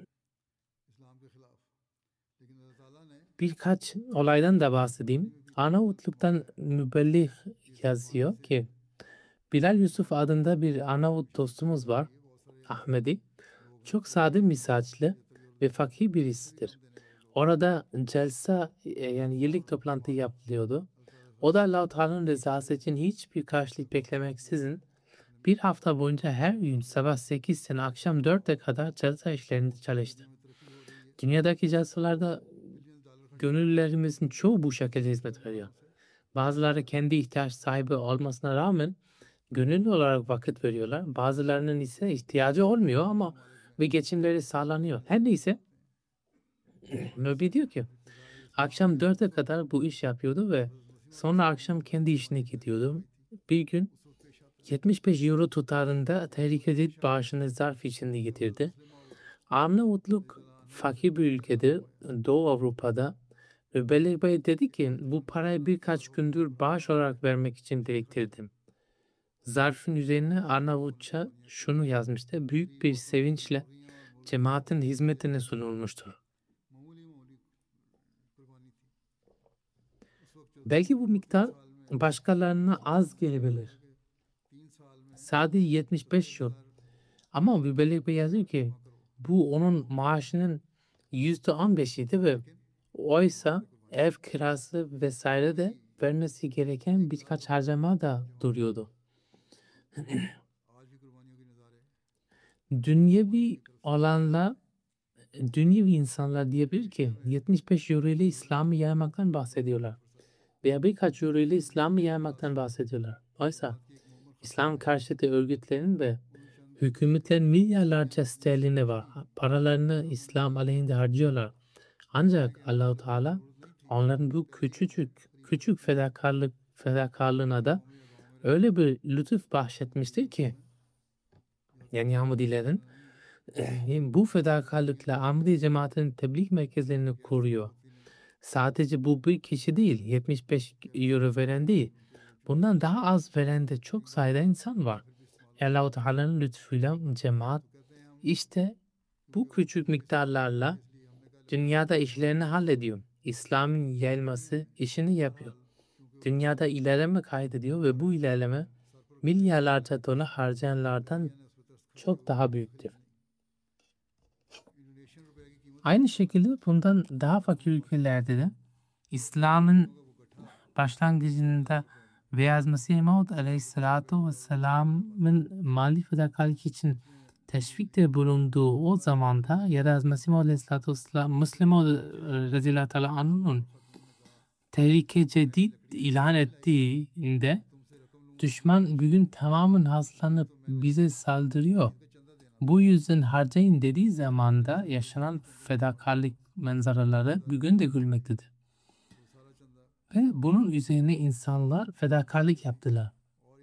Birkaç olaydan da bahsedeyim. Arnavutluk'tan mübelliğ yazıyor ki Bilal Yusuf adında bir Arnavut dostumuz var, Ahmedi. Çok sade mizaçlı ve fakir birisidir. Orada celsa yani yıllık toplantı yapılıyordu. O da Allah-u Teala'nın rızası için hiçbir karşılık beklemeksizin Bir hafta boyunca her gün sabah sekizden akşam dörde kadar calsa işlerinde çalıştı. Dünyadaki calsalarda gönüllülerimizin çoğu bu şekilde hizmet veriyor. Bazıları kendi ihtiyaç sahibi olmasına rağmen gönüllü olarak vakit veriyorlar. Bazılarının ise ihtiyacı olmuyor ama ve geçimleri sağlanıyor. Her neyse Möbi diyor ki akşam dörde kadar bu iş yapıyordu ve sonra akşam kendi işine gidiyordu. Bir gün yetmiş beş euro tutarında tehlikeli bağışını zarf içinde getirdi. Arnavutluk fakir bir ülkede Doğu Avrupa'da ve Belek Bey dedi ki bu parayı birkaç gündür bağış olarak vermek için biriktirdim. Zarfın üzerine Arnavutça şunu yazmıştı. Büyük bir sevinçle cemaatin hizmetine sunulmuştur. Belki bu miktar başkalarına az gelebilir. Sadece yetmiş beş euro. Ama Mübelek Bey yazıyor ki bu onun maaşının yüzde on beşiydi ve oysa ev kirası vesaire de vermesi gereken birkaç harcama da duruyordu. Dünyevi olanla dünyevi insanlar diyebilir ki yetmiş beş euro ile İslam'ı yaymaktan bahsediyorlar. Veya birkaç euro ile İslam'ı yaymaktan bahsediyorlar. Oysa İslam karşıtı örgütlerin ve hükümetlerin milyarlarca sterlini var. Paralarını İslam aleyhinde harcıyorlar. Ancak Allah-u Teala onların bu küçücük küçük fedakarlık fedakarlığına da öyle bir lütuf bahşetmiştir ki yani Yahudilerin bu fedakarlıkla Ahmedi cemaatin tebliğ merkezlerini kuruyor. Sadece bu bir kişi değil, yetmiş beş euro veren değil. Bundan daha az veren de çok sayıda insan var. Allah-u Teala'nın lütfuyla cemaat işte bu küçük miktarlarla dünyada işlerini hallediyor. İslam'ın yayılması işini yapıyor. Dünyada ilerleme kaydediyor ve bu ilerleme milyarlarca dolar harcayanlardan çok daha büyüktür. Aynı şekilde bundan daha fakir ülkelerde de İslam'ın başlangıcında veya Mesih Maud Aleyhisselatu Vesselam'ın mali fedakarlık için teşvikte bulunduğu o zamanda ya da Mesih Maud Aleyhisselatu Vesselam Müslim Maud Rezilatu Anh'ın tehlike cedid ilan ettiğinde düşman bugün tamamen hazırlanıp bize saldırıyor. Bu yüzden harcayın dediği zamanda yaşanan fedakarlık manzaraları bugün de gülmektedir. Ve bunun üzerine insanlar fedakarlık yaptılar.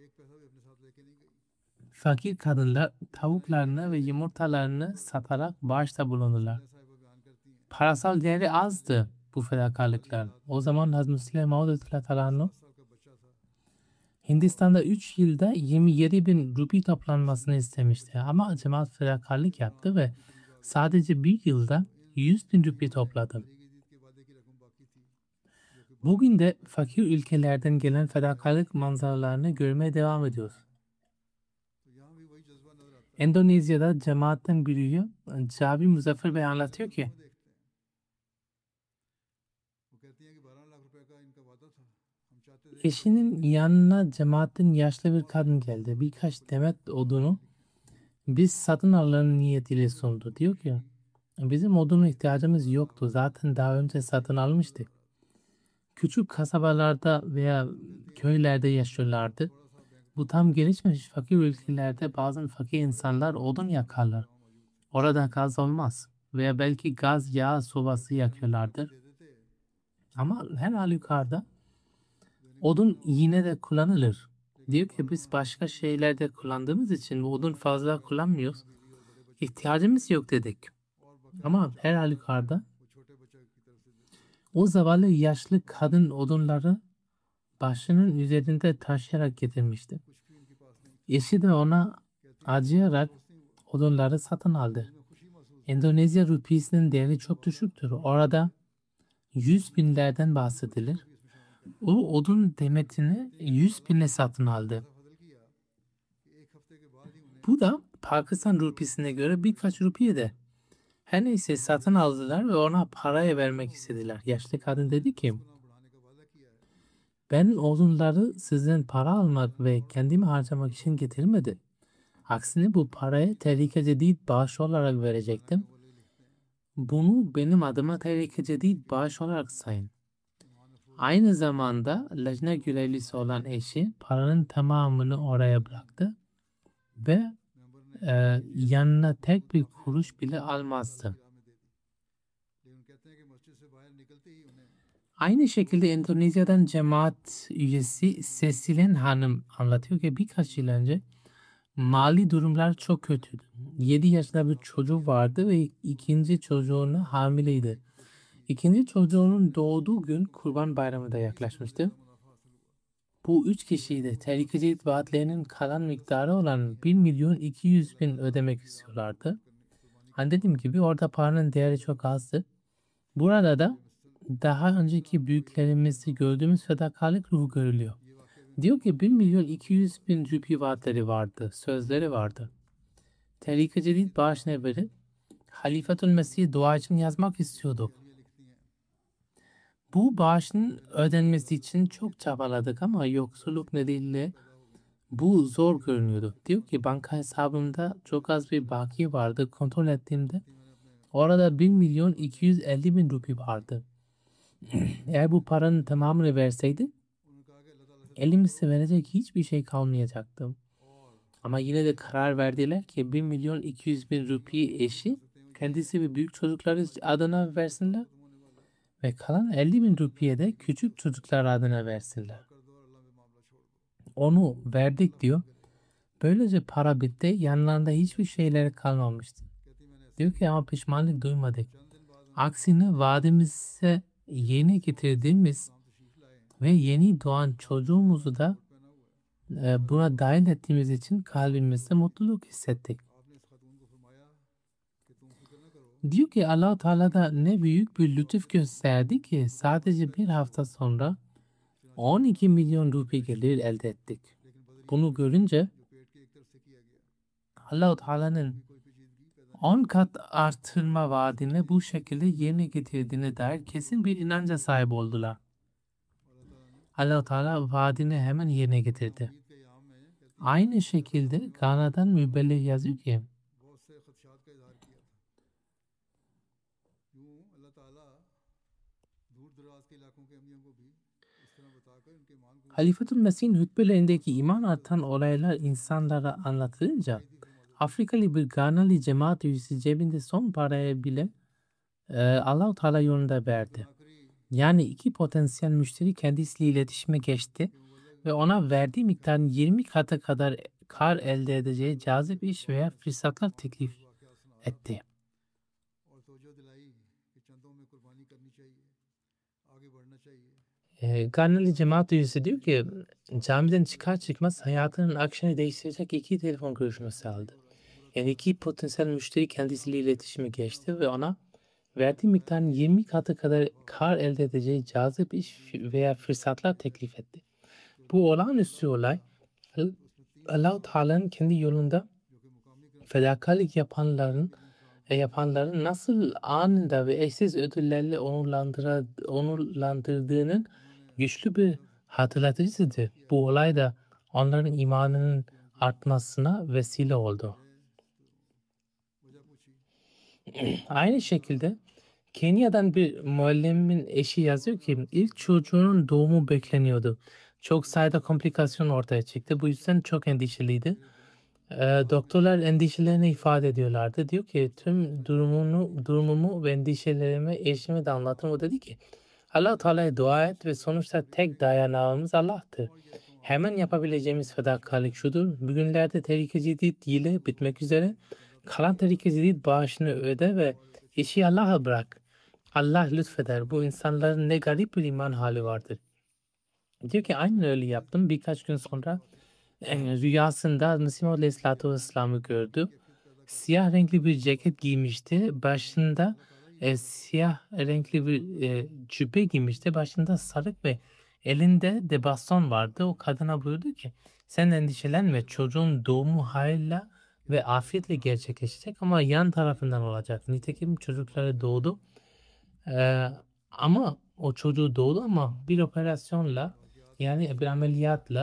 Fakir kadınlar tavuklarını ve yumurtalarını satarak bağışta bulundular. Parasal değeri azdı bu fedakarlıklar. O zaman Hazreti Süleyman Maud Hindistan'da üç yılda yirmi yedi bin rupi toplanmasını istemişti. Ama cemaat fedakarlık yaptı ve sadece bir yılda yüz bin rupi topladı. Bugün de fakir ülkelerden gelen fedakarlık manzaralarını görmeye devam ediyoruz. Endonezya'da cemaatten biri Cabi Muzaffer Bey anlatıyor ki eşinin yanına cemaatin yaşlı bir kadın geldi. Birkaç demet odunu biz satın alalım niyetiyle sundu. Diyor ki bizim oduna ihtiyacımız yoktu. Zaten daha önce satın almıştık. Küçük kasabalarda veya köylerde yaşıyorlardı. Bu tam gelişmemiş fakir ülkelerde bazen fakir insanlar odun yakarlar. Orada gaz olmaz. Veya belki gaz, yağ, sobası yakıyorlardır. Ama her halükarda odun yine de kullanılır. Diyor ki biz başka şeylerde kullandığımız için odun fazla kullanmıyoruz. İhtiyacımız yok dedik. Ama her halükarda o zavallı yaşlı kadın odunları başının üzerinde taşıyarak getirmişti. Eşi de ona acıyarak odunları satın aldı. Endonezya rupisinin değeri çok düşüktür. Orada yüz binlerden bahsedilir. O odun demetini yüz bine satın aldı. Bu da Pakistan rupisine göre birkaç rupiye de. Her neyse satın aldılar ve ona paraya vermek istediler. Yaşlı kadın dedi ki ben odunları sizden para almak ve kendimi harcamak için getirmedim. Aksine bu parayı tehlikeci değil bağış olarak verecektim. Bunu benim adıma tehlikeci değil bağış olarak sayın. Aynı zamanda lejne görevlisi olan eşi paranın tamamını oraya bıraktı ve e, yanına tek bir kuruş bile almazdı. Aynı şekilde Endonezya'dan cemaat üyesi Cecilen Hanım anlatıyor ki birkaç yıl önce mali durumlar çok kötüydü. yedi yaşında bir çocuğu vardı ve ikinci çocuğunu hamileydi. İkinci çocuğunun doğduğu gün Kurban Bayramı da yaklaşmıştı. Bu üç kişiyi de tehlikecilik vaatlerinin kalan miktarı olan bir milyon iki yüz bin ödemek istiyorlardı. Hani dediğim gibi orada paranın değeri çok azdı. Burada da daha önceki büyüklerimizde gördüğümüz fedakarlık ruhu görülüyor. Diyor ki bir milyon iki yüz bin rupi vaatleri vardı, sözleri vardı. Tehlikecilik bağış nevleri Halifetül Mesih dua için yazmak istiyorduk. Bu bağışın ödenmesi için çok çabaladık ama yoksulluk nedeniyle bu zor görünüyordu. Diyor ki banka hesabımda çok az bir baki vardı. Kontrol ettiğimde orada bir milyon iki yüz elli bin rupi vardı. Eğer bu paranın tamamını verseydi elimizde verecek hiçbir şey kalmayacaktı. Ama yine de karar verdiler ki bir milyon iki yüz bin rupi eşi kendisi ve büyük çocukları adına versinler ve kalan elli bin rupiye de küçük çocuklar adına versinler. Onu verdik diyor. Böylece para bitti. Yanlarında hiçbir şeyleri kalmamıştı. Diyor ki ama pişmanlık duymadık. Aksine vaadimize yeni getirdiğimiz ve yeni doğan çocuğumuzu da e, buna dahil ettiğimiz için kalbimizde mutluluk hissettik. Diyor ki Allah-u Teala da ne büyük bir lütuf gösterdi ki sadece bir hafta sonra on iki milyon rupi gelir elde ettik. Bunu görünce Allah-u Teala'nın on kat artırma vaadini bu şekilde yerine getirdiğine dair kesin bir inanca sahip oldular. Allah-u Teala vaadini hemen yerine getirdi. Aynı şekilde Gana'dan mübelliğ yazıyor ki Halifetül Mesih'in hutbelerindeki iman artan olaylar insanlara anlatılınca Afrikalı bir Ganalı cemaat üyesi cebinde son parayı bile e, Allah-u Teala yolunda verdi. Yani iki potansiyel müşteri kendisiyle iletişime geçti ve ona verdiği miktarın yirmi katı kadar kar elde edeceği cazip iş veya fırsatlar teklif etti. E, Ganalı cemaat üyesi diyor ki camiden çıkar çıkmaz hayatının akışını değiştirecek iki telefon görüşmesi aldı. Yani iki potansiyel müşteri kendisiyle iletişime geçti ve ona verdiği miktarın yirmi katı kadar kar elde edeceği cazip iş veya fırsatlar teklif etti. Bu olağanüstü olay Allah-u Teala'nın kendi yolunda fedakarlık yapanların e, yapanların nasıl anında ve eşsiz ödüllerle onurlandıra- onurlandırdığının güçlü bir hatırlatıcısıdır. Bu olay da onların imanının artmasına vesile oldu. Aynı şekilde Kenya'dan bir muallimin eşi yazıyor ki ilk çocuğunun doğumu bekleniyordu. Çok sayıda komplikasyon ortaya çıktı. Bu yüzden çok endişeliydi. Ee, doktorlar endişelerini ifade ediyorlardı. Diyor ki tüm durumunu, durumumu ve endişelerimi eşime de anlattım. O dedi ki Allah-u Teala'ya dua et ve sonuçta tek dayanağımız Allah'tır. Hemen yapabileceğimiz fedakarlık şudur. Bugünlerde tehlikecilik dili bitmek üzere. Kalan tehlikecilik bağışını öde ve işi Allah'a bırak. Allah lütfeder. Bu insanların ne garip bir iman hali vardır. Diyor ki aynen öyle yaptım. Birkaç gün sonra e, rüyasında Mesih Maud Aleyhisselatü Vesselam'ı gördü. Siyah renkli bir ceket giymişti. Başında e, siyah renkli bir e, cübbe giymişti. Başında sarık ve elinde de baston vardı. O kadına buyurdu ki sen endişelenme. Çocuğun doğumu hayırla ve afiyetle gerçekleşecek ama yan tarafından olacak. Nitekim çocukları doğdu. Ee, ama o çocuğu doğdu ama bir operasyonla yani bir ameliyatla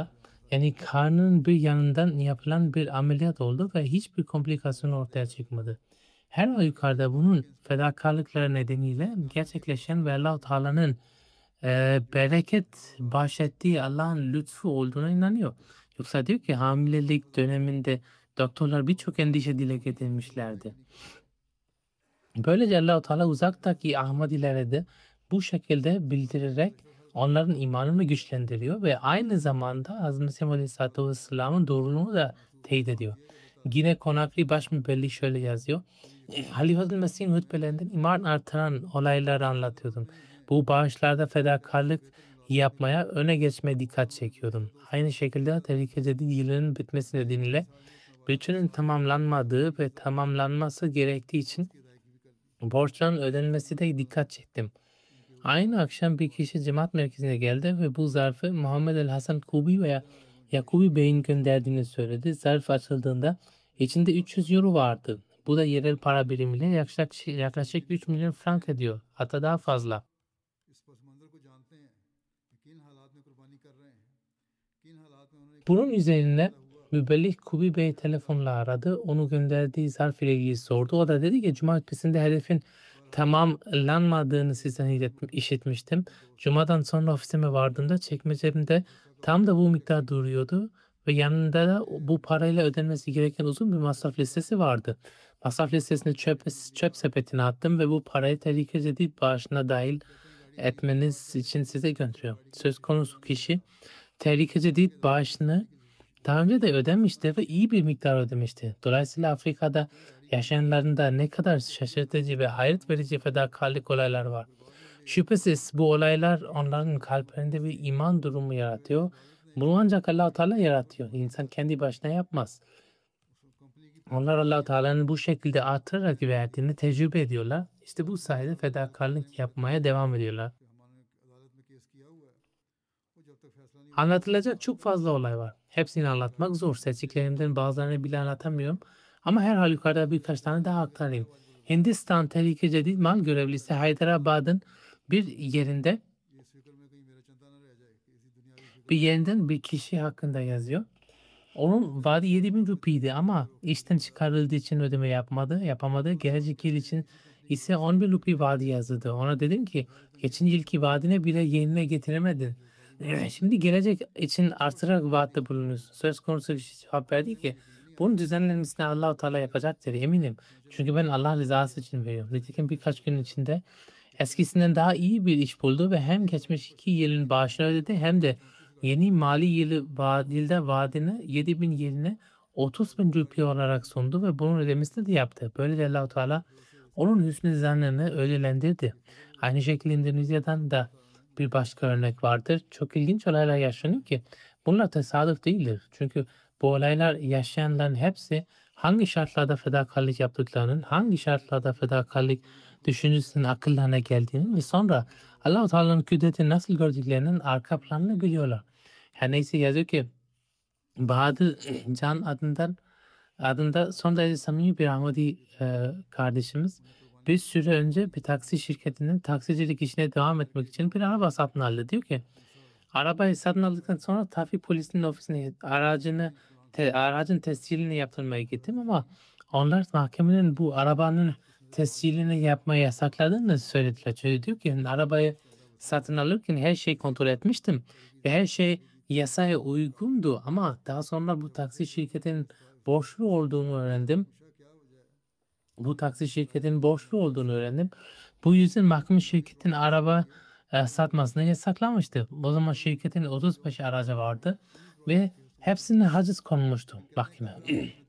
Yani karnın bir yanından yapılan bir ameliyat oldu ve hiçbir komplikasyon ortaya çıkmadı. Her halükarda bunun fedakarlıkları nedeniyle gerçekleşen ve Allah-u Teala'nın e, bereket bahşettiği Allah'ın lütfu olduğuna inanıyor. Yoksa diyor ki hamilelik döneminde doktorlar birçok endişe dile getirmişlerdi. Böylece Allah-u Teala uzaktaki Ahmadilere de bu şekilde bildirerek onların imanını güçlendiriyor ve aynı zamanda Hazreti Mesih Aleyhisselatü Vesselam'ın doğruluğunu da teyit ediyor. Yine Konakri baş mübelli şöyle yazıyor. Halife Mesih'in hutbelerinden iman artıran olayları anlatıyordum. Bu bağışlarda fedakarlık yapmaya, öne geçmeye dikkat çekiyordum. Aynı şekilde tehlikeli yılının bitmesi nedeniyle bütünün tamamlanmadığı ve tamamlanması gerektiği için borçların ödenmesi de dikkat çektim. Aynı akşam bir kişi cemaat merkezine geldi ve bu zarfı Muhammed el Hasan Kubi veya Yakubi Bey'in gönderdiğini söyledi. Zarf açıldığında içinde üç yüz euro vardı. Bu da yerel para birimiyle yaklaşık, yaklaşık üç milyon frank ediyor. Hatta daha fazla. Bunun üzerine mübelliğ Kubi Bey telefonla aradı. Onu gönderdiği zarf ile ilgili sordu. O da dedi ki cumartesinde hedefin tamamlanmadığını sizden işitmiştim. Cumadan sonra ofisime vardığımda çekmecemde tam da bu miktar duruyordu ve yanında da bu parayla ödenmesi gereken uzun bir masraf listesi vardı. Masraf listesini çöp, çöp sepetine attım ve bu parayı tehlikeli değil bağışına dahil etmeniz için size gönderiyorum. Söz konusu kişi tehlikeli değil bağışını daha önce de ödemişti ve iyi bir miktar ödemişti. Dolayısıyla Afrika'da yaşayanların da ne kadar şaşırtıcı ve hayret verici fedakarlık olaylar var. Şüphesiz bu olaylar onların kalplerinde bir iman durumu yaratıyor. Bunu ancak Allah-u Teala yaratıyor. İnsan kendi başına yapmaz. Onlar Allah-u Teala'nın bu şekilde artırarak verdiğini tecrübe ediyorlar. İşte bu sayede fedakarlık yapmaya devam ediyorlar. Anlatılacak çok fazla olay var. Hepsini anlatmak zor. Seçtiklerimden bazılarını bile anlatamıyorum. Ama her halükarda birkaç tane daha aktarayım. Hindistan Tehlike Cedid Mal görevlisi Hyderabad'ın bir yerinde bir yerinden bir kişi hakkında yazıyor. Onun vaadi yedi bin rupiydi ama işten çıkarıldığı için ödeme yapmadı, yapamadı. Gelecek yıl için ise on bin rupi vaadi yazıldı. Ona dedim ki geçen yılki vaadine bile yerine getiremedin. Şimdi gelecek için artırarak vaatte bulunuyorsun. Söz konusu bir şey cevap verdi ki bunun düzenlenmesini Allah-u Teala yapacaktır eminim. Çünkü ben Allah rızası için veriyorum. Nitekim birkaç gün içinde eskisinden daha iyi bir iş buldu ve hem geçmiş iki yılın bağışını ödedi hem de yeni mali yılı vaad, yılda vaadini yedi bin yerine otuz bin rupi olarak sundu ve bunun ödemesini de yaptı. Böylece Allah-u Teala onun hüsnü zannını öylelendirdi. Aynı şekilde Endonezya'dan da bir başka örnek vardır. Çok ilginç olaylar yaşanıyor ki bunlar tesadüf değildir. Çünkü bu olaylar yaşayanların hepsi hangi şartlarda fedakarlık yaptıklarının, hangi şartlarda fedakarlık düşüncesinin akıllarına geldiğini ve sonra Allah-u Teala'nın kudretini nasıl gördüklerinin arka planını biliyorlar. Her neyse yazıyor ki Bahadır Can adından adında son derece samimi bir Ahmadi e, kardeşimiz bir süre önce bir taksi şirketinin taksicilik işine devam etmek için bir araba satın aldı. Diyor ki arabayı satın aldıktan sonra trafik polisinin ofisine aracını te, aracın tescilini yaptırmaya gittim ama onlar mahkemenin bu arabanın tescilini yapmayı yasakladığını söylediler. Çünkü diyor ki arabayı satın alırken her şeyi kontrol etmiştim ve her şey yasaya uygundu ama daha sonra bu taksi şirketinin borçlu olduğunu öğrendim. Bu taksi şirketinin borçlu olduğunu öğrendim. Bu yüzden mahkeme şirketin araba e, satmasını yasaklamıştı. O zaman şirketin otuz beş aracı vardı ve hepsine haciz konulmuştu mahkeme.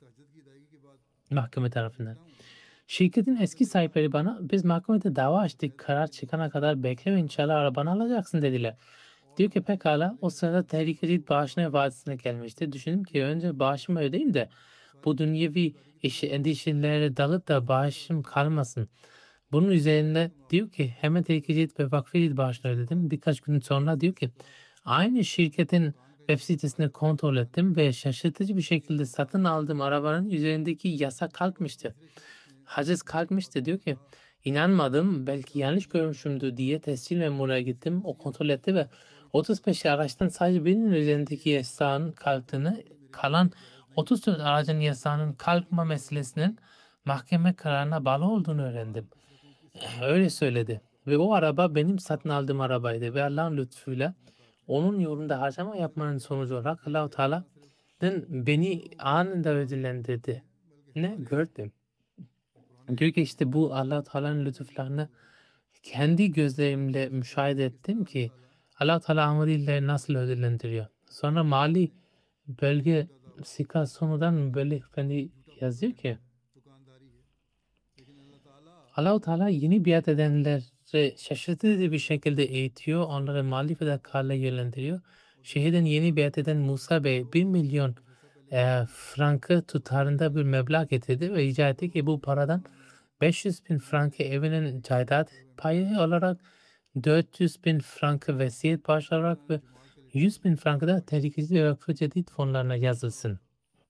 mahkeme tarafından. Şirketin eski sahipleri bana biz mahkemede dava açtık karar çıkana kadar bekle ve inşallah arabanı alacaksın dediler. Diyor ki pekala o sırada tehlikeli bağışına vadisine gelmişti. Düşündüm ki önce bağışımı ödeyeyim de bu dünyevi işi endişelere dalıp da bağışım kalmasın. Bunun üzerine diyor ki hemen tehlikeli ve vakfi bağışını ödedim. Birkaç gün sonra diyor ki aynı şirketin web sitesini kontrol ettim ve şaşırtıcı bir şekilde satın aldığım arabanın üzerindeki yasa kalkmıştı. Haciz kalkmıştı. Diyor ki inanmadım belki yanlış görmüşümdü diye tescil memuruna gittim. O kontrol etti ve otuz beş araçtan sadece birinin üzerindeki yasağın kalktığını, kalan otuz dört aracın yasağının kalkma meselesinin mahkeme kararına bağlı olduğunu öğrendim. Öyle söyledi. Ve o araba benim satın aldığım arabaydı ve Allah'ın lütfuyla onun yolunda harcama yapmanın sonucu olarak Allah-u Teala'nın beni anında ödüllendirdi. Ne gördüm? Diyor ki işte bu Allah-u Teala'nın lütuflarını kendi gözlerimle müşahede ettim ki Allah-u Teala ameliyle nasıl ödüllendiriyor. Sonra mali bölge Sika sonradan böyle efendi yazıyor ki Allah-u Teala yeni biat edenleri şaşırtıcı bir şekilde eğitiyor, onları mali fedakarlığa yönlendiriyor. Şehirden yeni biat eden Musa Bey bir milyon e, frankı tutarında bir meblağ getirdi ve rica etti ki bu paradan beş yüz bin frankı evinin caidat payı olarak, dört yüz bin frankı vesiyet bağış olarak ve yüz bin frankı da tehlikeli ve vakfı cedid fonlarına yazılsın.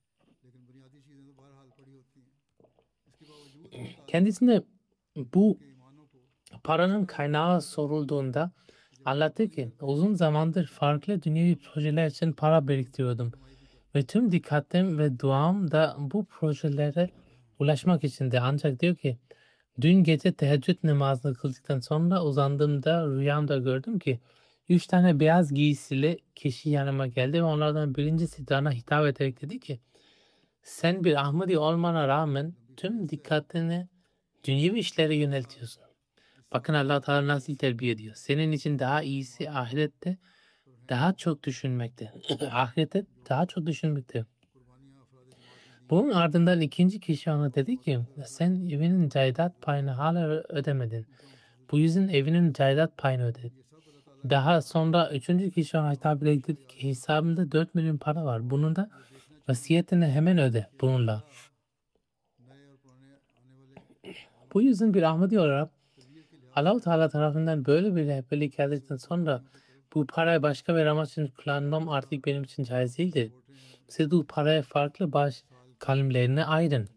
Kendisine bu paranın kaynağı sorulduğunda anlattı ki uzun zamandır farklı dünyevi projeler için para biriktiriyordum. Ve tüm dikkatim ve duam da bu projelere ulaşmak içindi. Ancak diyor ki dün gece teheccüd namazını kıldıktan sonra uzandığımda rüyamda gördüm ki üç tane beyaz giysili kişi yanıma geldi ve onlardan birincisi bana hitap ederek dedi ki sen bir Ahmadi olmana rağmen tüm dikkatini dünyevi işlere yöneltiyorsun. Bakın Allah Teala nasıl terbiye ediyor. Senin için daha iyisi ahirette daha çok düşünmekte. Ahirette daha çok düşünmekte. Bunun ardından ikinci kişi ona dedi ki sen evinin caidat payını hala ödemedin. Bu yüzden evinin caidat payını ödedi. Daha sonra üçüncü kişi ona hitap ederek dedi ki hesabımda dört milyon para var. Bunun da vasiyetini hemen öde bununla. Bu yüzden bir Ahmedi olarak Allah-u Teala tarafından böyle bir rehberlik geldikten sonra bu parayı başka bir amaç için kullanmam artık benim için caiz değildir. Siz bu paraya farklı baş kalemlerine ayırın.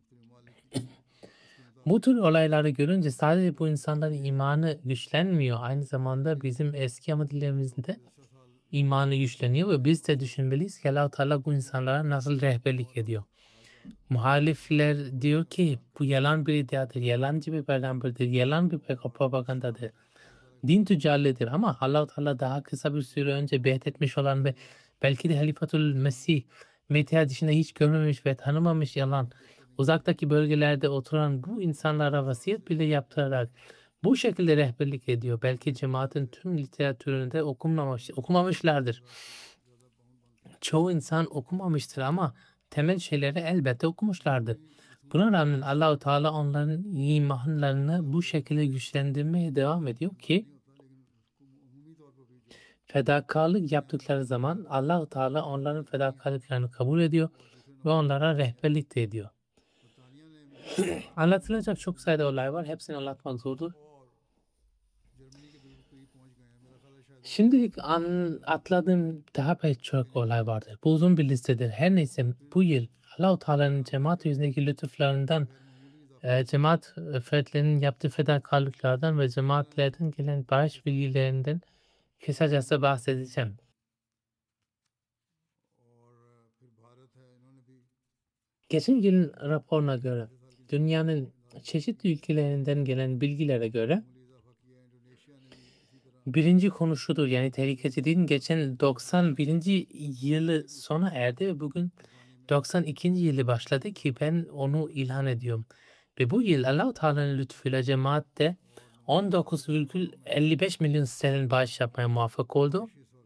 Bu tür olayları görünce sadece bu insanların imanı güçlenmiyor. Aynı zamanda bizim eski Ahmedilerimizde imanı güçleniyor ve biz de düşünmeliyiz ki Allah-u Teala bu insanlara nasıl rehberlik ediyor. Muhalifler diyor ki bu yalan bir iddiadır, yalancı bir peygamberdir, yalan bir propagandadır. Din tüccarlıdır ama Allah-u Teala daha kısa bir süre önce biat etmiş olan ve belki de Halifatul Mesih Mehdi dışında hiç görmemiş ve tanımamış yalan uzaktaki bölgelerde oturan bu insanlara vasiyet bile yaptırarak bu şekilde rehberlik ediyor. Belki cemaatin tüm literatüründe okumamış, okumamışlardır. Çoğu insan okumamıştır ama temel şeyleri elbette okumuşlardır. Buna rağmen Allah-u Teala onların imanlarını bu şekilde güçlendirmeye devam ediyor ki fedakarlık yaptıkları zaman Allah-u Teala onların fedakarlıklarını kabul ediyor ve onlara rehberlik de ediyor. Anlatılacak çok sayıda olay var. Hepsini anlatmak zordur. Şimdilik an, atladığım daha pek çok olay vardır. Bu uzun bir listedir. Her neyse bu yıl Allah-u Teala'nın cemaat yüzündeki lütuflarından, e, cemaat fertlerinin yaptığı fedakarlıklardan ve cemaatlerden gelen bağış bilgilerinden kısacası bahsedeceğim. Geçen yılın raporuna göre dünyanın çeşitli ülkelerinden gelen bilgilere göre birinci konu şudur, yani tehlikeciliğin geçen doksan birinci yılı sona erdi ve bugün doksan ikinci yılı başladı ki ben onu ilan ediyorum. Ve bu yıl Allah-u Teala'nın lütfuyla cemaatte on dokuz virgül elli beş milyon sterlin bağış yapmaya muvaffak oldu.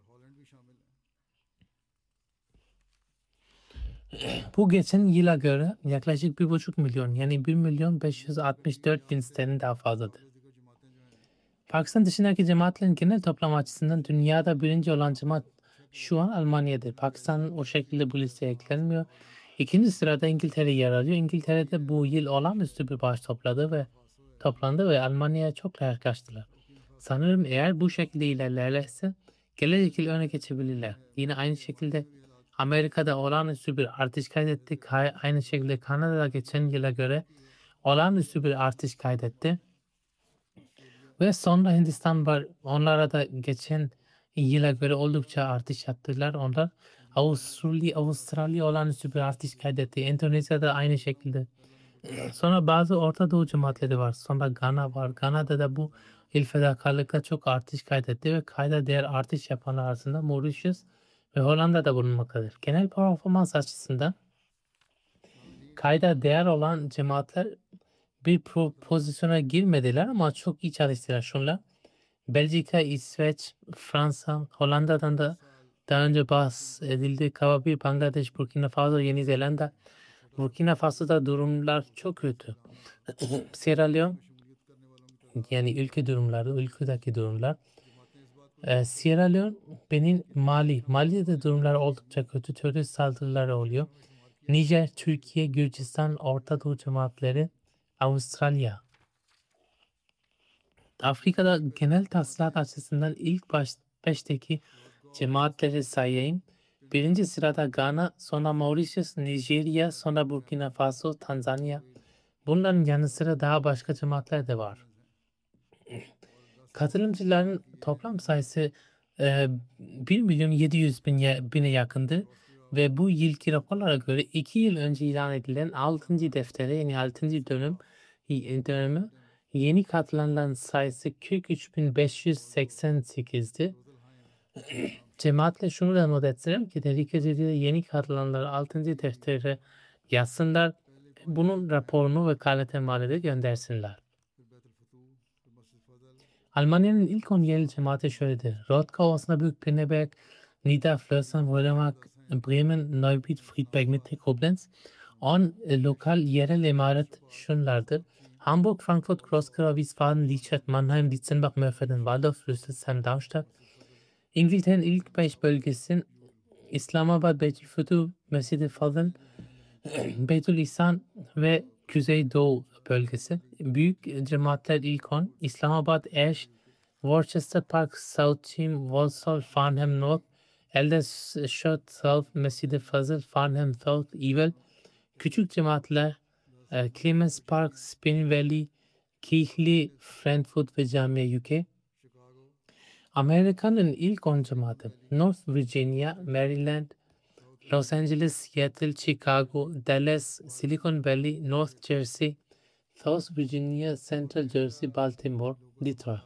Bu geçen yıla göre yaklaşık bir buçuk milyon, yani bir milyon beş yüz altmış dört bin sterlin daha fazladır. Pakistan dışındaki cemaatlerin genel toplam açısından dünyada birinci olan cemaat şu an Almanya'dır. Pakistan o şekilde bu listeye eklenmiyor. İkinci sırada İngiltere yer alıyor. İngiltere'de bu yıl olağanüstü bir bağış topladı ve toplandı ve Almanya'ya çok yaklaştılar. Sanırım eğer bu şekilde ilerlerse gelecek yıl öne geçebilirler. Yine aynı şekilde Amerika'da olağanüstü bir artış kaydetti. Aynı şekilde Kanada'da geçen yıla göre olağanüstü bir artış kaydetti. Ve sonra Hindistan var. Onlara da geçen yıla göre oldukça artış yaptılar. Onlar Avustralya, Avustralya olağanüstü bir artış kaydetti. Endonezya'da aynı şekilde. Sonra bazı Orta Doğu cemaatleri var. Sonra Gana var. Gana'da da bu il fedakarlıkla çok artış kaydetti ve kayda değer artış yapanlar arasında Mauritius ve Hollanda'da bulunmaktadır. Genel performans açısından kayda değer olan cemaatler bir pro- pozisyona girmediler ama çok iyi çalıştılar şunlar. Belçika, İsveç, Fransa, Hollanda'dan da daha önce bahsedildi. Kababi, Bangladeş, Burkina Faso, Yeni Zelanda. Burkina Faso'da durumlar çok kötü. Sierra Leone, yani ülke durumları, ülkedeki durumlar. Ee, Sierra Leone, Benin, Mali. Mali'de durumlar oldukça kötü. Terörist saldırıları oluyor. Nijer, Türkiye, Gürcistan, Orta Doğu cemaatleri, Avustralya. Afrika'da genel taslak açısından ilk baş, beşteki cemaatleri sayayım. Birinci sırada Gana, sonra Mauritius, Nijerya, sonra Burkina Faso, Tanzanya. Bunların yanı sıra daha başka cemaatler de var. Katılımcıların toplam sayısı e, bir milyon yedi yüz bin ya- bine yakındı ve bu yılki raporlara göre iki yıl önce ilan edilen altıncı deftere, yani altıncı dönüm dönümü yeni katılanların sayısı kırk üç bin beş yüz seksen sekizdi. Cemaatle şunu da not ettirelim ki dedikleri yeni katılanlar altıncı deftere yazsınlar. Bunun raporunu vekalete maliyede göndersinler. Almanya'nın ilk on yerli cemaati şöyledir. Rottgau, Osnabrück, Pinneberg, Nida, Flörsheim, Rödemark, Bremen, Neubiet, Friedberg, Mitte, Koblenz. on e, lokal yerel emaret şunlardır. Hamburg, Frankfurt, Groß-Gerau, Wiesbaden, Lichtenberg, Mannheim, Dietzenbach, Mörfelden, Waldorf, Rüsselsheim, Darmstadt. İngiltere'nin ilk beş bölgesi İslamabad, Beytülfetih, Mescid-i Fadıl, Beytül İhsan ve Kuzeydoğu bölgesi. Büyük cemaatler ilk on. İslamabad, Ash, Worcester Park, Southam, Walsall, Farnham North, Aldershot South, Mescid-i Fazıl, Farnham South, Ewell. Küçük cemaatler e, Clements Park, Spring Valley, Keighley, Frankfurt ve Camiye U K. Amerika'nın ilk on cemaati North Virginia, Maryland, Los Angeles, Seattle, Chicago, Dallas, Silicon Valley, North Jersey, South Virginia, Central Jersey, Baltimore, Detroit.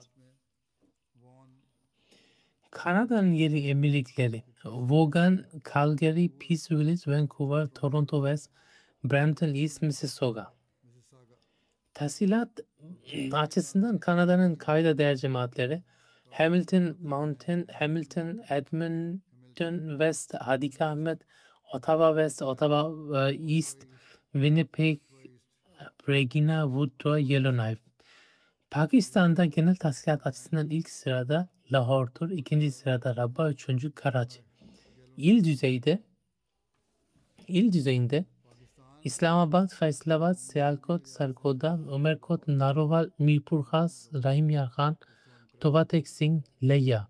Kanada'nın yeri emirlikleri Vaughan, Calgary, Peace Village, Vancouver, Toronto West, Brampton East, Mississauga. Tahsilat açısından Kanada'nın kayda değer cemaatleri Hamilton Mountain, Hamilton, Edmonton West, Hadik Ahmed, Ottawa West, Ottawa uh, East, Winnipeg, Regina, Woodrow, Yellowknife. Pakistan'da genel tahsilat açısından ilk sırada Lahore'dur, ikinci sırada Rabba, üçüncü Karachi. İl düzeyde, il düzeyinde İslamabad, Faisalabad, Sialkot, Sargodha, Umerkot, Naroval, Mirpur Khas, Rahim Yar Khan, Tobatek Singh, Leya.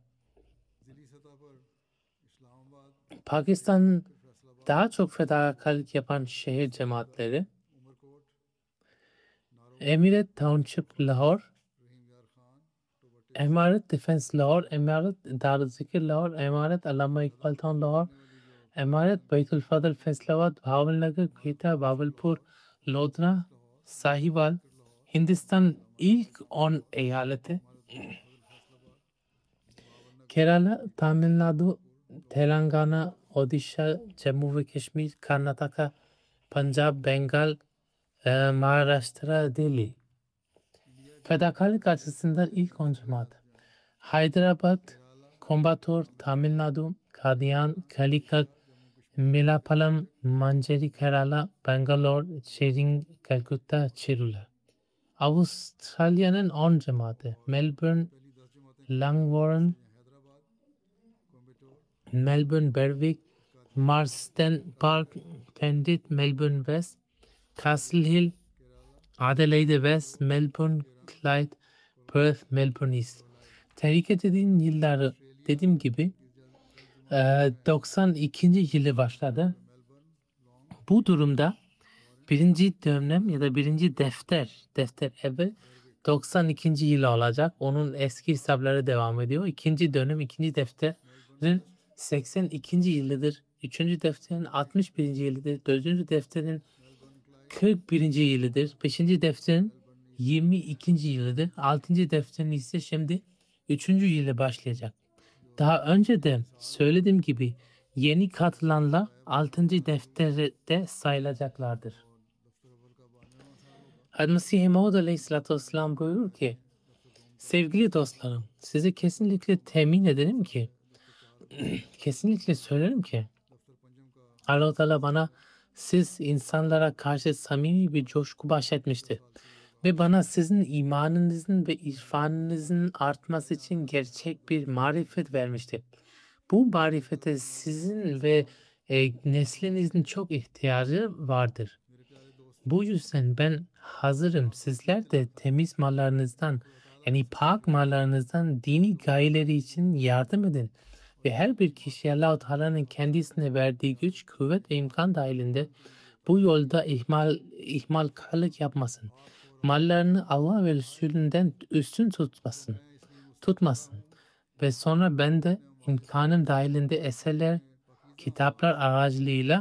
Pakistan'ın daha çok fedakarlık yapan şehir cemaatleri Emirat Township Lahore, Emirat Defense Lahore, Emirat Dar-ı-Zikr Lahore, Emirat Allama Iqbal Town Lahore, Emirat Baitul Fadl Faisalabad, Bhavalnagar, Quetta, Bhavalpur, Lodhra, Sahiwal. Hindistan ilk on eyaleti Kerala, Tamil Nadu, Telangana, Odisha, Jammu ve Kashmir, Karnataka, Punjab, Bengal, e, Maharashtra, Delhi. Fedakarlık açısından ilk on cemaat. Hyderabad, Coimbatore, Tamil Nadu, Kadian, Calicut, Milapalam, Manjeri, Kerala, Bangalore, Chering, Calcutta, Chirula. Avustralya'nın on cemaati. Melbourne, Langwarrin, Melbourne, Berwick, Marsden Park, Pendit, Melbourne West, Castle Hill, Adelaide West, Melbourne, Clyde, Perth, Melbourne East. Tehlike dediğim yılları dediğim gibi doksan ikinci yılı başladı. Bu durumda birinci dönem ya da birinci defter, defter evvel doksan ikinci yılı olacak. Onun eski hesapları devam ediyor. İkinci dönüm, ikinci defterin seksen ikinci yılıdır. Üçüncü defterin altmış birinci yılıdır. Dördüncü defterin kırk birinci yılıdır. Beşinci defterin yirmi ikinci yılıdır. Altıncı defterin ise şimdi üçüncü yılı başlayacak. Daha önce de söylediğim gibi yeni katılanlar altıncı defterde sayılacaklardır. Mesih Maud Aleyhisselatü Vesselam buyurur ki, sevgili dostlarım, size kesinlikle temin ederim ki, kesinlikle söylerim ki, Allah-u Teala bana siz insanlara karşı samimi bir coşku bahşetmiştir. Ve bana sizin imanınızın ve irfanınızın artması için gerçek bir marifet vermiştir. Bu marifete sizin ve e, neslinizin çok ihtiyacı vardır. Bu yüzden ben hazırım. Sizler de temiz mallarınızdan, yani pak mallarınızdan dini gayeleri için yardım edin. Ve her bir kişi Allah-u Teala'nın kendisine verdiği güç, kuvvet ve imkan dahilinde bu yolda ihmal, ihmalkarlık yapmasın. Mallarını Allah ve Resulünden üstün tutmasın. Tutmasın. Ve sonra ben de imkanım dahilinde eserler, kitaplar aracılığıyla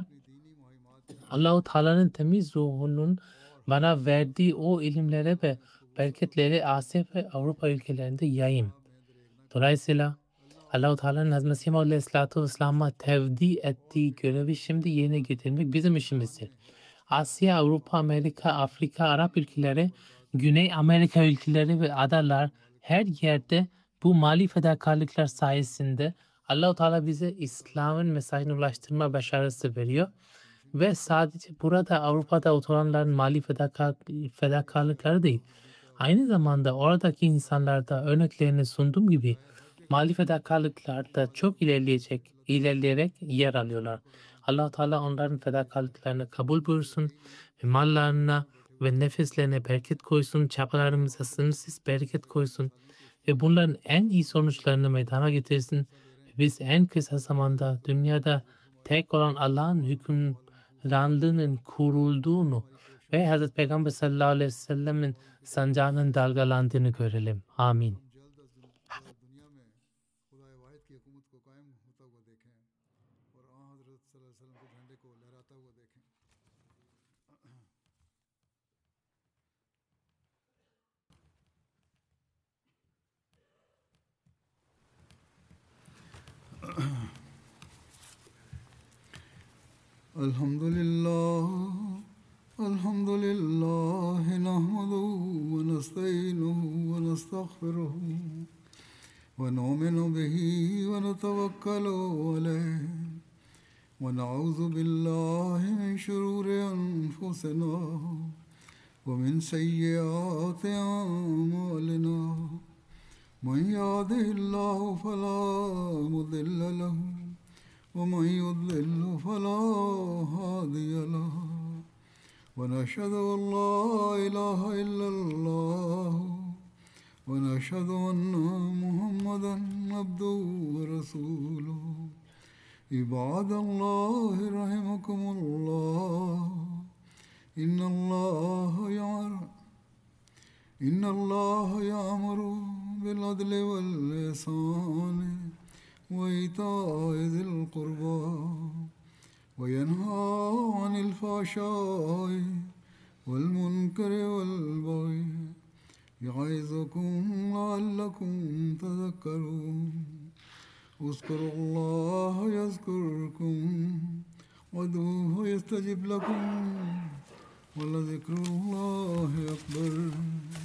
Allah-u Teala'nın temiz ruhunun bana verdiği o ilimlere ve bereketleri Asya ve Avrupa ülkelerinde yayayım. Dolayısıyla Allah-u Teala'nın Hazreti Muhammed Aleyhisselatü Vesselam'a tevdi ettiği görevi şimdi yerine getirmek bizim işimizdir. Asya, Avrupa, Amerika, Afrika, Arap ülkeleri, Güney Amerika ülkeleri ve adalar her yerde bu mali fedakarlıklar sayesinde Allah-u Teala bize İslam'ın mesajını ulaştırma başarısı veriyor. Ve sadece burada Avrupa'da oturanların mali fedakar, fedakarlıkları değil. Aynı zamanda oradaki insanlarda örneklerini sunduğum gibi mali fedakarlıklarda çok ilerleyecek, ilerleyerek yer alıyorlar. Allah-u Teala onların fedakarlıklarını kabul buyursun ve mallarına ve nefeslerine bereket koysun, çabalarımıza sınırsız bereket koysun ve bunların en iyi sonuçlarını meydana getirsin. Ve biz en kısa zamanda dünyada tek olan Allah'ın hükümranlığının kurulduğunu ve Hazreti Peygamber sallallahu aleyhi ve sellemin sancağının dalgalandığını görelim. Amin. Elhamdülillah, elhamdülillah, nahmaduhu ve nestainuhu ve nestağfiruhu ve nu'minu bihi ve netevekkalu aleyh ve na'udzu billahi min şururi enfusina ve min seyyiati a'malina. Men yahdihillahu felâ mudille lehu ومن يضلل فلا هادي له ونشهد أن لا إله إلا الله ونشهد أن محمدا عبده ورسوله عباد الله رحمكم الله إن الله يعلم إن الله يأمر بالعدل والإحسان وإيتاء ذي القربى وينهى عن الفحشاء والمنكر والبغي يعظكم لعلكم تذكرون اذكروا الله يذكركم وادعوه يستجب لكم ولذكر الله أكبر.